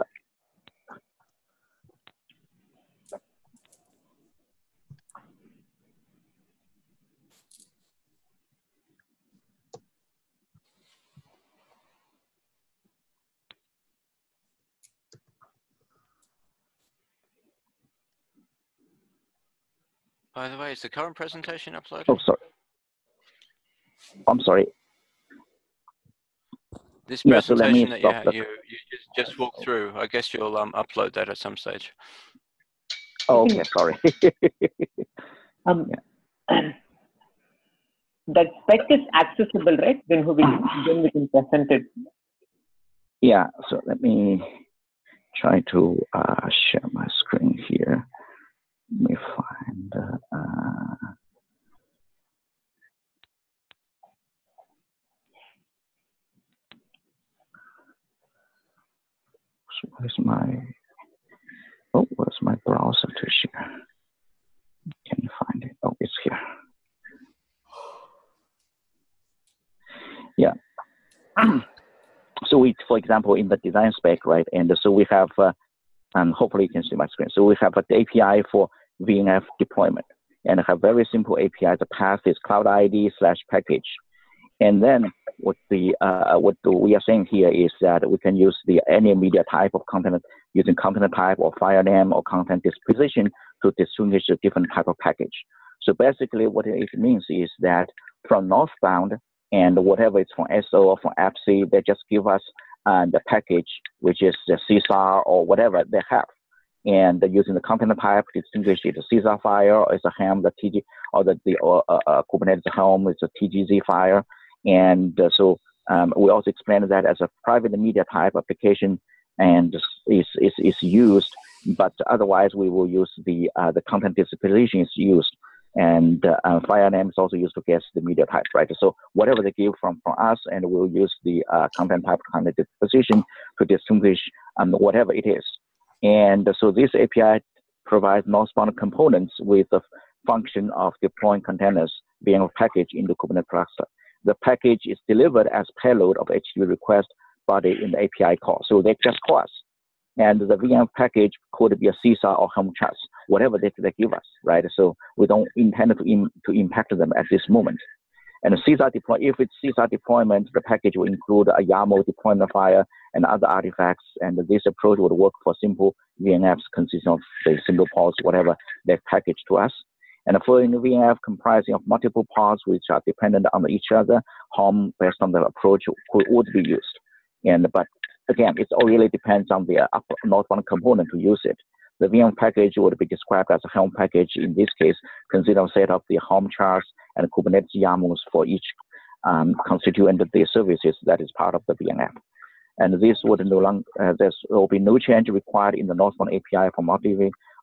By the way, is the current presentation uploaded? oh, sorry. I'm sorry. This Yeah, so let me presentation that stop the. you just walked through, I guess you'll upload that at some stage. Oh, okay, sorry. That spec is accessible, right? Then we can present it. Yeah, so let me try to share my screen here. Let me find. So where's my browser to share? Can you find it? Oh, it's here. Yeah. So we, for example, in the design spec, right? And so we have, and hopefully you can see my screen. So we have the API for VNF deployment, and have very simple API. The path is cloud ID / package, and then what we are saying here is that we can use any media type of content using content type or file name or content disposition to distinguish a different type of package. So basically, what it means is that from northbound and whatever it's from SO or from AppC, they just give us the package, which is the CSAR or whatever they have. And using the content type to distinguish it, a CSAR file, or it's a Helm, the TG, or the Kubernetes Helm, it's a TGZ file. And so we also explained that as a private media type application and is used, but otherwise we will use the content disposition is used. And file name is also used to guess the media type, right? So whatever they give from us, and we'll use the content type, content disposition to distinguish whatever it is. And so this API provides northbound components with the function of deploying containers being a package in the Kubernetes cluster. The package is delivered as payload of HTTP request body in the API call. So they just call us. And the VM package could be a CSAR or Helm charts, whatever they give us, right? So we don't intend to impact them at this moment. And CSAR if it's CSAR deployment, the package will include a YAML deployment file and other artifacts. And this approach would work for simple VNFs consisting of the single pods, whatever they package to us. And for a VNF comprising of multiple pods which are dependent on each other, Helm based on the approach would be used. But again, it all really depends on the northbound component to use it. The VM package would be described as a Helm package. In this case, consider a set of the Helm charts and Kubernetes YAMLs for each constituent of the services that is part of the VNF. And this would no longer, there will be no change required in the northbound API for multi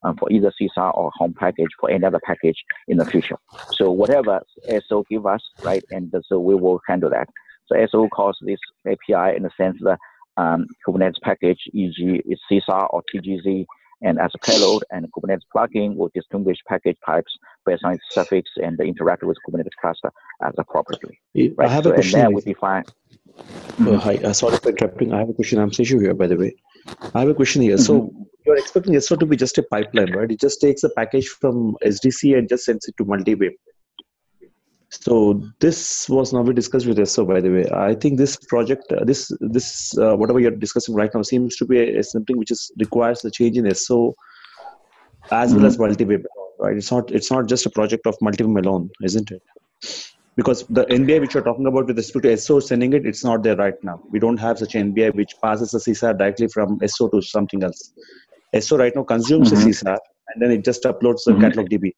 for either CSAR or home package for any other package in the future. So whatever SO give us, right, and so we will handle that. So SO calls this API in the sense that Kubernetes package, e.g. is CSAR or TGZ, and as a payload, and Kubernetes plugin will distinguish package types based on its suffix and interact with Kubernetes cluster as appropriately. Right? I have a question. And then we define. Hi, sorry for interrupting. I have a question. I'm Seshu here, by the way. I have a question here. So you're expecting SO to be just a pipeline, right? It just takes a package from SDC and just sends it to Multibeam. So this was never discussed with SO, by the way. I think this project, whatever you're discussing right now, seems to be something which requires the change in SO as well as Multibeam, right? It's not just a project of Multibeam alone, isn't it? Because the NBI which you're talking about with respect to SO sending it, it's not there right now. We don't have such an NBI which passes the CSAR directly from SO to something else. SO right now consumes the CSAR and then it just uploads the catalog DB.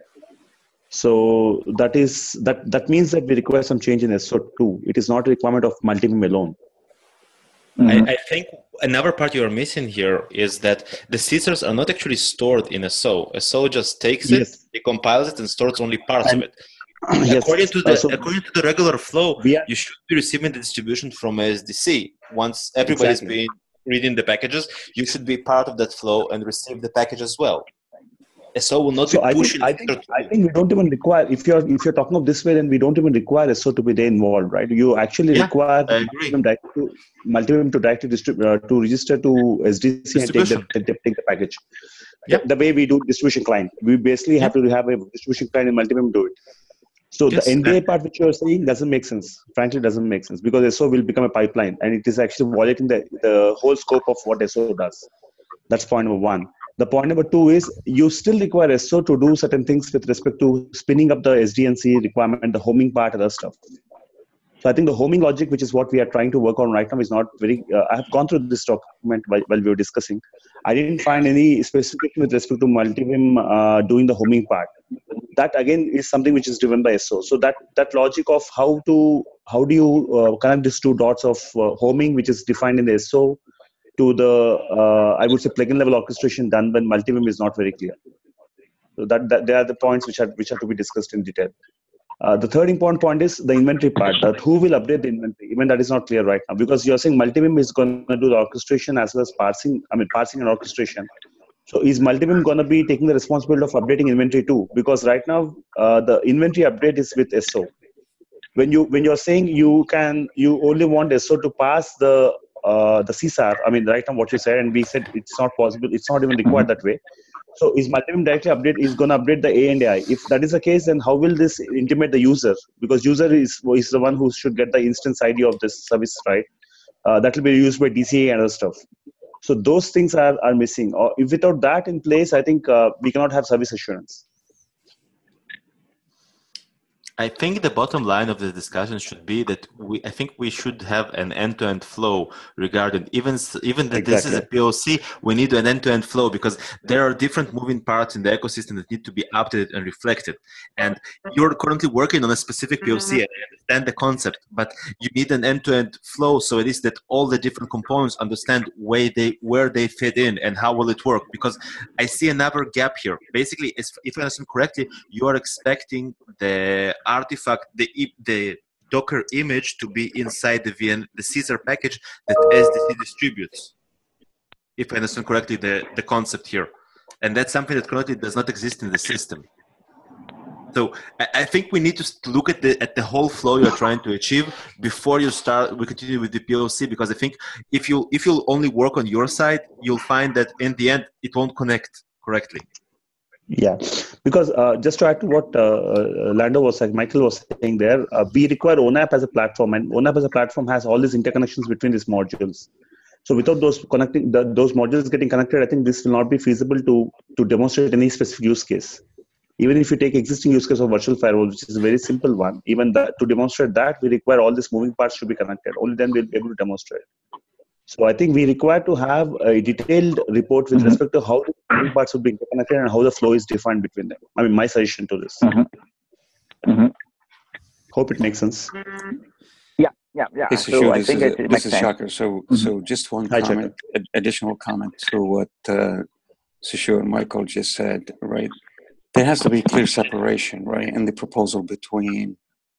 So that means that we require some change in SO2. It is not a requirement of Multibeam alone. I think another part you're missing here is that the CSARs are not actually stored in SO. SO just takes it, decompiles it, and stores only parts of it. According to the regular flow, you should be receiving the distribution from SDC. Once everybody's been reading the packages, you should be part of that flow and receive the package as well. SO will not be pushing. I think we don't even require, if you're talking of this way, then we don't even require SO to be there involved, right? You actually require Multibeam to directly to register to SDC and take the package. The way we do distribution client, we basically have to have a distribution client in Multibeam do it. So the NBA part which you're saying doesn't make sense. Frankly, doesn't make sense because SO will become a pipeline and it is actually violating the whole scope of what SO does. That's point number one. The point number two is you still require SO to do certain things with respect to spinning up the SDNC requirement, the homing part, other stuff. So I think the homing logic, which is what we are trying to work on right now, is not very. I have gone through this document while we were discussing. I didn't find any specification with respect to Multibeam doing the homing part. That again is something which is driven by SO. So that logic of how do you connect these two dots of homing, which is defined in the SO, to the I would say plugin level orchestration done by Multibeam is not very clear. So that they are the points which are to be discussed in detail. The third important point is the inventory part. That who will update the inventory? Even that is not clear right now because you're saying Multibeam is going to do the orchestration as well as parsing. Parsing and orchestration. So is Multibeam going to be taking the responsibility of updating inventory too? Because right now the inventory update is with SO. When you're saying you only want SO to pass the CSAR, right now what you said, and we said it's not possible, it's not even required that way. So is Multibeam directly going to update the A and I? If that is the case, then how will this intimate the user? Because user is the one who should get the instance ID of this service, right? That will be used by DCA and other stuff. So those things are missing. Or if without that in place, I think we cannot have service assurance. I think the bottom line of the discussion should be that I think we should have an end-to-end flow regarding even that this is a POC. We need an end-to-end flow because there are different moving parts in the ecosystem that need to be updated and reflected. And you're currently working on a specific POC. I understand the concept, but you need an end-to-end flow so it is that all the different components understand where they fit in and how will it work. Because I see another gap here. Basically, if I understand correctly, you are expecting the artifact, the Docker image to be inside the CSAR package that SDC distributes. If I understand correctly, the concept here. And that's something that currently does not exist in the system. So I think we need to look at the whole flow you're trying to achieve before we continue with the POC, because I think if you'll only work on your side, you'll find that in the end, it won't connect correctly. Yeah, because just to add to what Michael was saying there, we require ONAP as a platform, and ONAP as a platform has all these interconnections between these modules. So without those those modules getting connected, I think this will not be feasible to demonstrate any specific use case. Even if you take existing use case of virtual firewall, which is a very simple one, even that, to demonstrate that, we require all these moving parts to be connected. Only then we'll be able to demonstrate. So I think we require to have a detailed report with respect to how the moving parts will be interconnected and how the flow is defined between them. My suggestion to this. Hope it makes sense. Yeah. This is, so I think this is Shaka. So just one comment, additional comment to what Sishu and Michael just said, right? There has to be clear separation, right, in the proposal between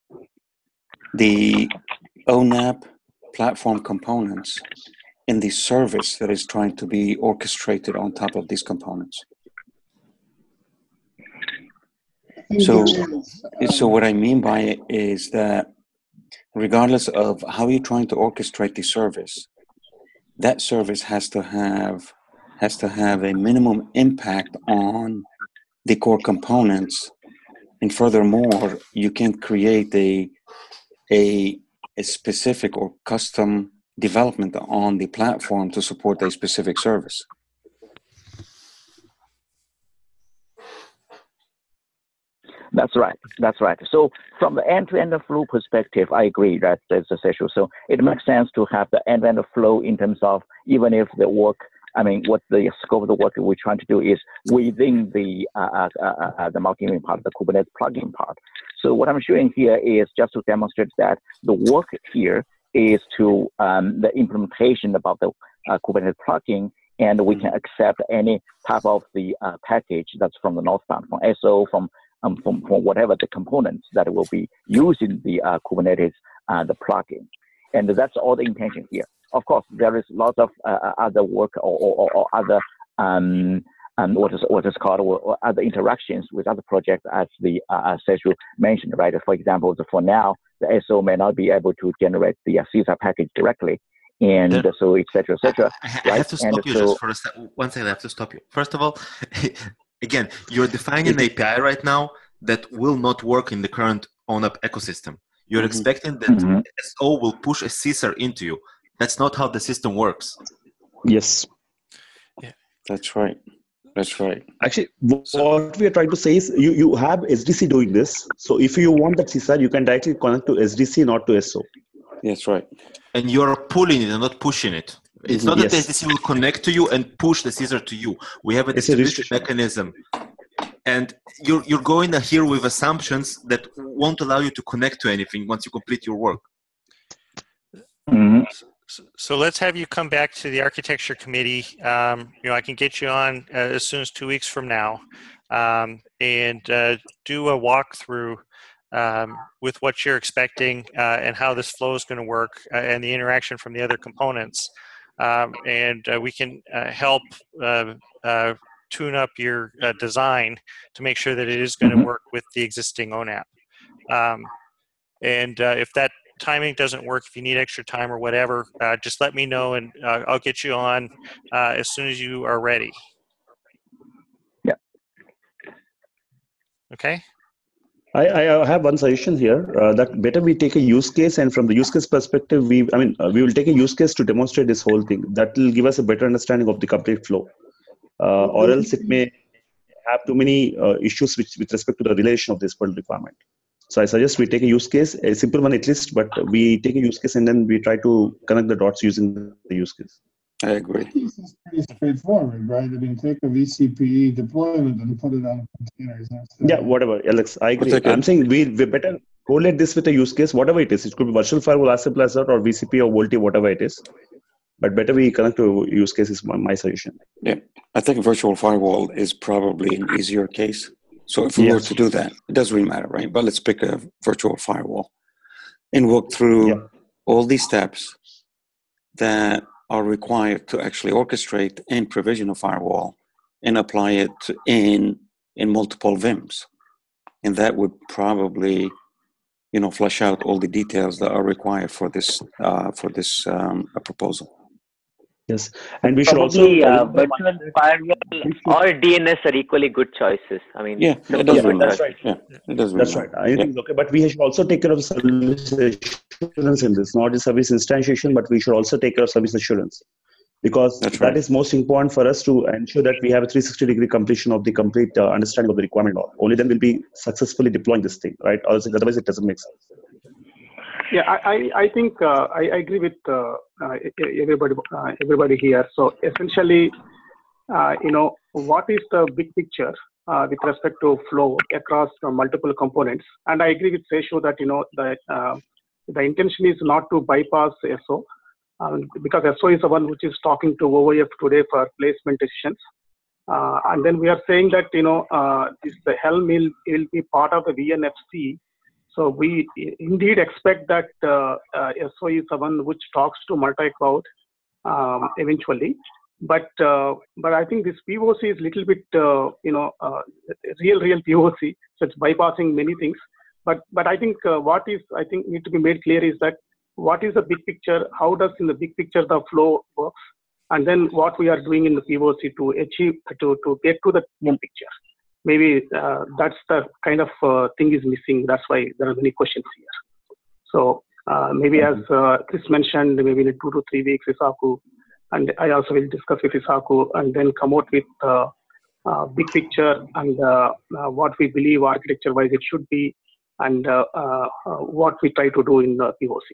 the ONAP platform components and the service that is trying to be orchestrated on top of these components. So what I mean by it is that regardless of how you're trying to orchestrate the service, that service has to have a minimum impact on the core components. And furthermore, you can create a specific or custom development on the platform to support a specific service. That's right. That's right. So from the end-to-end flow perspective, I agree that there's this issue. So it makes sense to have the end-to-end flow in terms of even if the work, I mean, what the scope of the work that we're trying to do is within the multi-vim part, the Kubernetes plugin part. So what I'm showing here is just to demonstrate that the work here is to the implementation about the Kubernetes plugin, and we can accept any type of the package that's from the Northbound, from SO, from whatever the components that will be used in the Kubernetes, the plugin. And that's all the intention here. Of course, there is lots of other work or other what is called or other interactions with other projects, as the Seshu mentioned, right? For example, for now, the SO may not be able to generate the Caesar package directly, and so et cetera, et cetera. I have to stop you just for a second. 1 second, I have to stop you. First of all, again, you're defining an API right now that will not work in the current ONAP ecosystem. You're expecting that SO will push a Caesar into you. That's not how the system works. Yes. Yeah, that's right. That's right. Actually, what we are trying to say is you have SDC doing this. So if you want that Caesar, you can directly connect to SDC, not to SO. That's right. And you're pulling it and not pushing it. It's not that the SDC will connect to you and push the Caesar to you. We have a distribution mechanism. And you're going here with assumptions that won't allow you to connect to anything once you complete your work. So let's have you come back to the architecture committee. I can get you on as soon as 2 weeks from now, and do a walkthrough with what you're expecting and how this flow is going to work and the interaction from the other components. And we can help tune up your design to make sure that it is going to work with the existing ONAP. And if that timing doesn't work, if you need extra time or whatever, just let me know, and I'll get you on as soon as you are ready. Yeah. Okay. I have one suggestion here that better we take a use case, and from the use case perspective, we will take a use case to demonstrate this whole thing. That will give us a better understanding of the complete flow, or else it may have too many issues with respect to the relation of this particular requirement. So I suggest we take a use case, a simple one at least, but we take a use case and then we try to connect the dots using the use case. I agree. It's pretty straightforward, right? I mean, take a VCPE deployment and put it on containers. Yeah, whatever, Alex, I agree. I'm saying we better correlate this with a use case, whatever it is. It could be virtual firewall, ASIP Lazar, or VCP or VoLTE, whatever it is. But better we connect to use case is my suggestion. Yeah, I think virtual firewall is probably an easier case. So if we were to do that, it doesn't really matter, right? But let's pick a virtual firewall and walk through all these steps that are required to actually orchestrate and provision a firewall and apply it in multiple VIMs. And that would probably, flesh out all the details that are required for this proposal. Yes, and we should Probably, also virtual firewall or DNS are equally good choices. I mean, it does really that's matter. right. Yeah, it does That's really right. matter. I think okay, but we should also take care of service assurance in this, not the service instantiation, but we should also take care of service assurance, because that is most important for us to ensure that we have a 360-degree completion of the complete understanding of the requirement. Only then we'll be successfully deploying this thing, right? Otherwise, it doesn't make sense. Yeah, I think I agree with everybody here. So essentially, what is the big picture with respect to flow across multiple components? And I agree with Seshu that the intention is not to bypass SO, because SO is the one which is talking to OIF today for placement decisions. And then we are saying that, the Helm will be part of the VNFC. So we indeed expect that SOE is the one which talks to multi-cloud eventually. But I think this POC is a little bit, real POC. So it's bypassing many things. But I think need to be made clear is that what is the big picture? How does in the big picture the flow works? And then what we are doing in the POC to achieve to get to the main picture. Maybe that's the kind of thing is missing. That's why there are many questions here. So maybe as Chris mentioned, maybe in 2 to 3 weeks, Isaku, and I also will discuss with Isaku, and then come out with big picture and what we believe architecture-wise it should be, and what we try to do in the POC.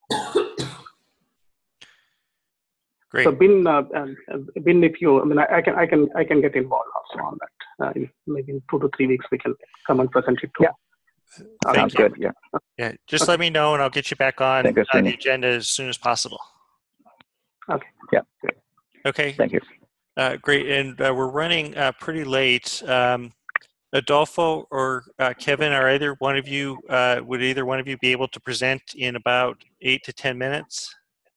Great. So Bin, if you, I can get involved also on that. Maybe in 2 to 3 weeks we can come and present it too. Yeah. Sounds good. Yeah. Yeah. Just let me know, and I'll get you back on the agenda as soon as possible. Okay. Yeah. Okay. Thank you. Great. And we're running pretty late. Adolfo or Kevin, would either one of you be able to present in about 8 to 10 minutes?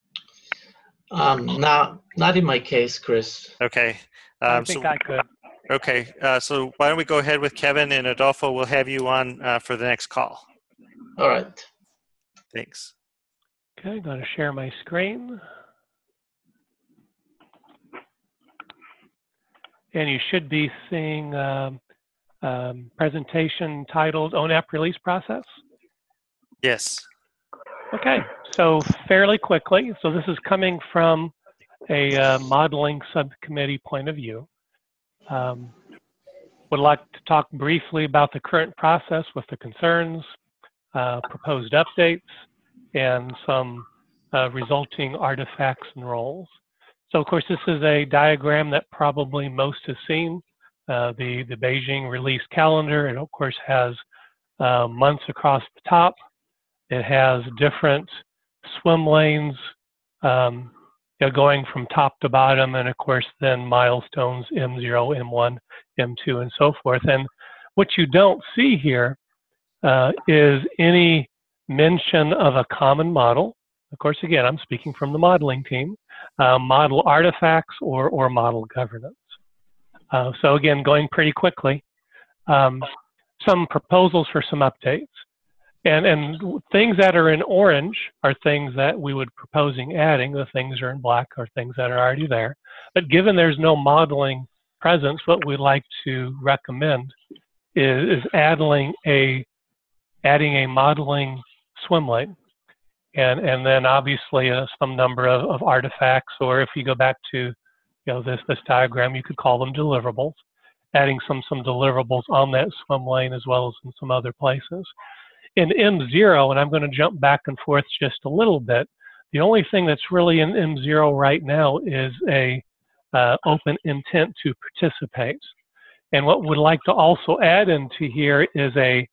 Not in my case, Chris. Okay. I think I could. Okay. So why don't we go ahead with Kevin, and Adolfo will have you on for the next call. All right. Thanks. Okay, I'm going to share my screen. And you should be seeing presentation titled ONAP Release Process. Yes. Okay, so fairly quickly. So this is coming from a modeling subcommittee point of view. Would like to talk briefly about the current process with the concerns, proposed updates, and some resulting artifacts and roles. So of course, this is a diagram that probably most have seen, the Beijing release calendar. It of course has months across the top. It has different swim lanes going from top to bottom, and of course then milestones M0, M1, M2, and so forth. And what you don't see here is any mention of a common model. Of course, again, I'm speaking from the modeling team, model artifacts or model governance. So again, going pretty quickly, some proposals for some updates. And things that are in orange are things that we would proposing adding. The things that are in black are things that are already there. But given there's no modeling presence, what we'd like to recommend is adding a modeling swim lane. And then obviously some number of artifacts, or if you go back to this diagram, you could call them deliverables, adding some deliverables on that swim lane as well as in some other places. In M0, and I'm going to jump back and forth just a little bit, the only thing that's really in M0 right now is a open intent to participate. And what we'd like to also add into here is a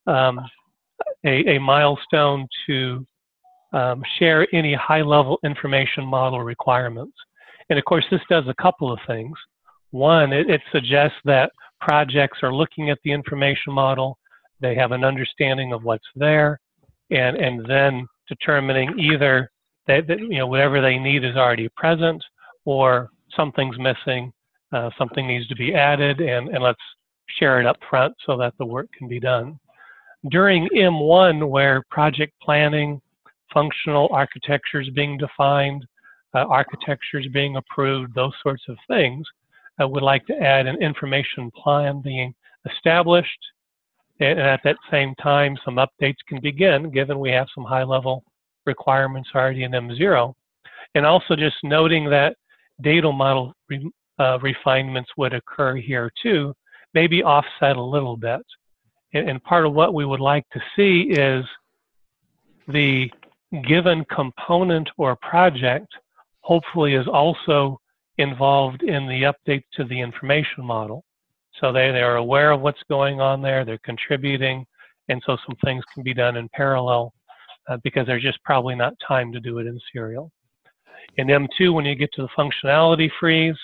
milestone to share any high-level information model requirements. And of course, this does a couple of things. One, it suggests that projects are looking at the information model, they have an understanding of what's there, and then determining either that whatever they need is already present, or something's missing, something needs to be added, and let's share it up front so that the work can be done. During M1, where project planning, functional architecture is being defined, architecture is being approved, those sorts of things, I would like to add an information plan being established, and at that same time, some updates can begin, given we have some high-level requirements already in M0. And also just noting that data model refinements would occur here too, maybe offset a little bit. And part of what we would like to see is the given component or project hopefully is also involved in the updates to the information model. So they're aware of what's going on there, they're contributing, and so some things can be done in parallel because there's just probably not time to do it in serial. In M2, when you get to the functionality freeze,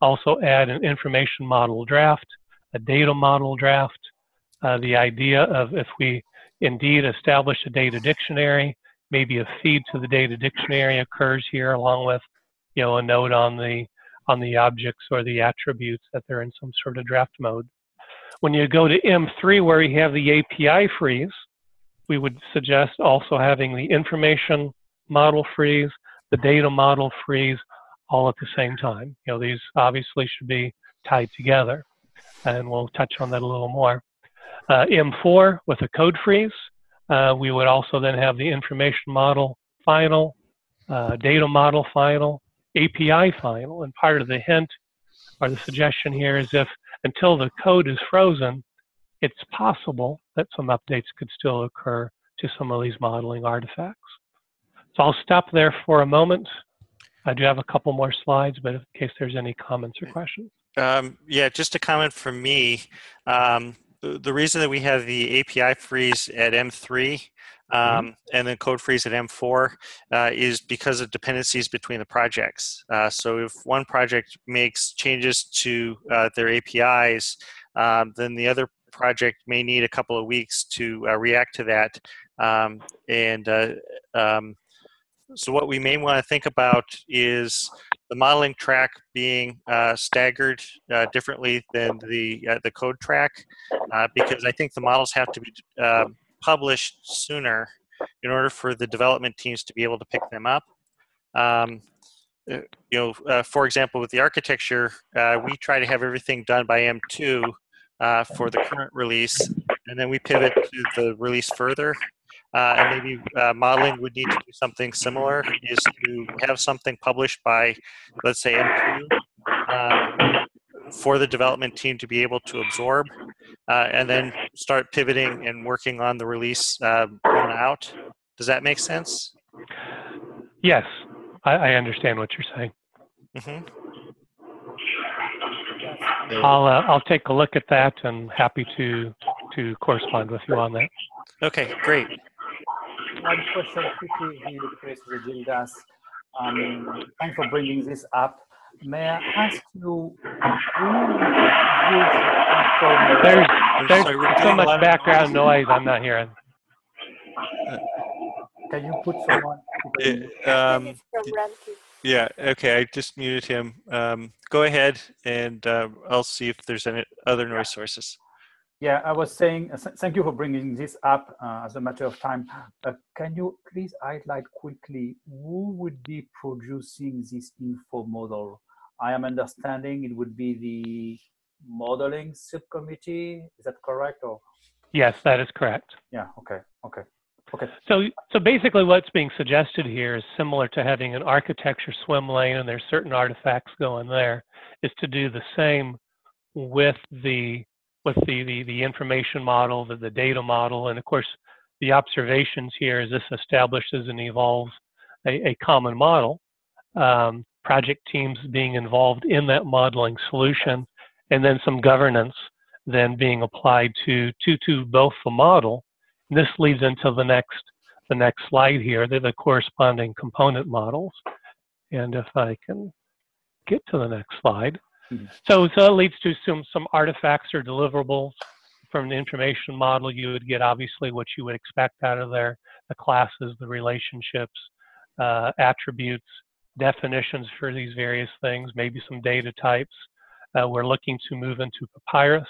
also add an information model draft, a data model draft. The idea of if we indeed establish a data dictionary, maybe a feed to the data dictionary occurs here along with, a note on the objects or the attributes that they're in some sort of draft mode. When you go to M3 where we have the API freeze, we would suggest also having the information model freeze, the data model freeze, all at the same time. These obviously should be tied together, and we'll touch on that a little more. M4 with a code freeze, we would also then have the information model final, data model final, API final, and part of the hint or the suggestion here is if until the code is frozen, it's possible that some updates could still occur to some of these modeling artifacts. So I'll stop there for a moment. I do have a couple more slides, but in case there's any comments or questions. Yeah, just a comment from me. The reason that we have the API freeze at M3 and then code freeze at M4 is because of dependencies between the projects. So if one project makes changes to their APIs, then the other project may need a couple of weeks to react to that. So what we may want to think about is the modeling track being staggered differently than the code track, because I think the models have to be published sooner in order for the development teams to be able to pick them up. For example, with the architecture, we try to have everything done by M2 for the current release, and then we pivot to the release further. And maybe modeling would need to do something similar, is to have something published by, let's say, M2 for the development team to be able to absorb, and then start pivoting and working on the release on out. Does that make sense? Yes, I understand what you're saying. Mm-hmm. I'll take a look at that and happy to correspond with you on that. Okay, great. One question quickly here, Chris Gildas. Thanks for bringing this up. May I ask you, there's so much background noise I'm not hearing. Can you put someone? Yeah, okay, I just muted him. Go ahead, and I'll see if there's any other noise sources. Yeah, I was saying, thank you for bringing this up as a matter of time. Can you please highlight quickly who would be producing this info model? I am understanding it would be the modeling subcommittee. Is that correct? Or? Yes, that is correct. Yeah, okay. So basically what's being suggested here is similar to having an architecture swim lane, and there's certain artifacts going there, is to do the same with the information model, the data model, and of course the observations here is this establishes and evolves a common model. Project teams being involved in that modeling solution, and then some governance then being applied to both the model. And this leads into the next slide here, the corresponding component models. And if I can get to the next slide. So that leads to some artifacts or deliverables from the information model. You would get obviously what you would expect out of there, the classes, the relationships, attributes, definitions for these various things, maybe some data types. We're looking to move into Papyrus.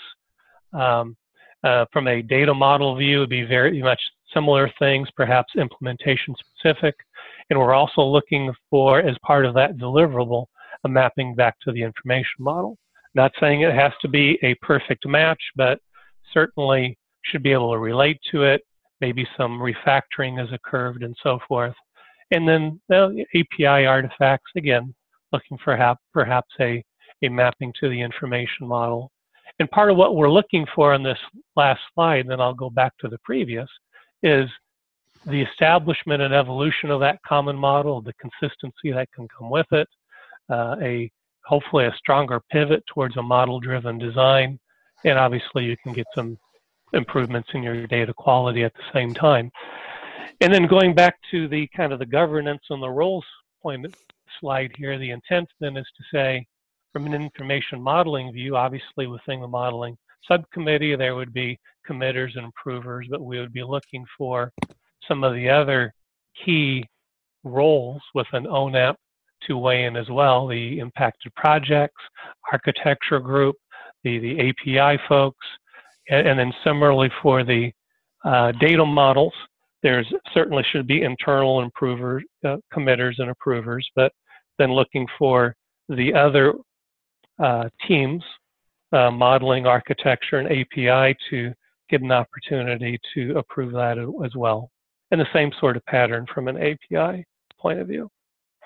From a data model view, it would be very much similar things, perhaps implementation specific. And we're also looking for, as part of that deliverable, a mapping back to the information model. Not saying it has to be a perfect match, but certainly should be able to relate to it. Maybe some refactoring has occurred and so forth. And then the API artifacts, again, looking for perhaps a mapping to the information model. And part of what we're looking for on this last slide, then I'll go back to the previous, is the establishment and evolution of that common model, the consistency that can come with it, hopefully a stronger pivot towards a model-driven design, and obviously you can get some improvements in your data quality at the same time. And then going back to the kind of the governance and the roles point slide here, the intent then is to say, from an information modeling view, obviously within the modeling subcommittee, there would be committers and approvers, but we would be looking for some of the other key roles within ONAP to weigh in as well, the impacted projects, architecture group, the API folks, and then similarly for the data models, there's certainly should be internal improvers, committers and approvers, but then looking for the other teams, modeling, architecture, and API to get an opportunity to approve that as well. And the same sort of pattern from an API point of view.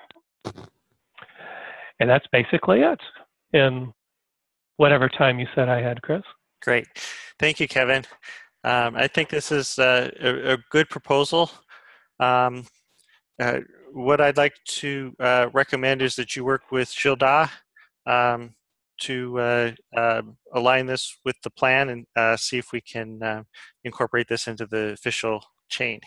And that's basically it in whatever time you said I had, Chris. Great. Thank you, Kevin. I think this is a good proposal. What I'd like to recommend is that you work with Gilda to align this with the plan and see if we can incorporate this into the official chain.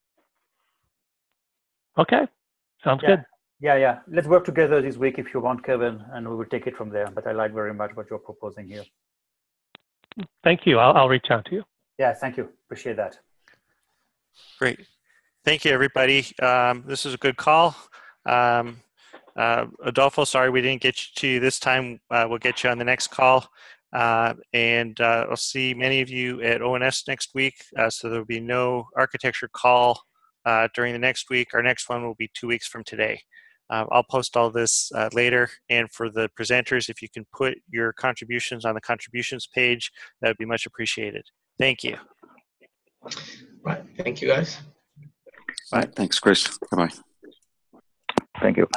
Okay, sounds good. Yeah. Let's work together this week if you want, Kevin, and we will take it from there. But I like very much what you're proposing here. Thank you. I'll reach out to you. Yeah, thank you. Appreciate that. Great. Thank you, everybody. This is a good call. Adolfo, sorry we didn't get to you this time. We'll get you on the next call. And I'll see many of you at ONS next week. So there'll be no architecture call during the next week. Our next one will be 2 weeks from today. I'll post all this later. And for the presenters, if you can put your contributions on the contributions page, that would be much appreciated. Thank you. Right. Thank you, guys. All right. Thanks, Chris. Bye-bye. Thank you.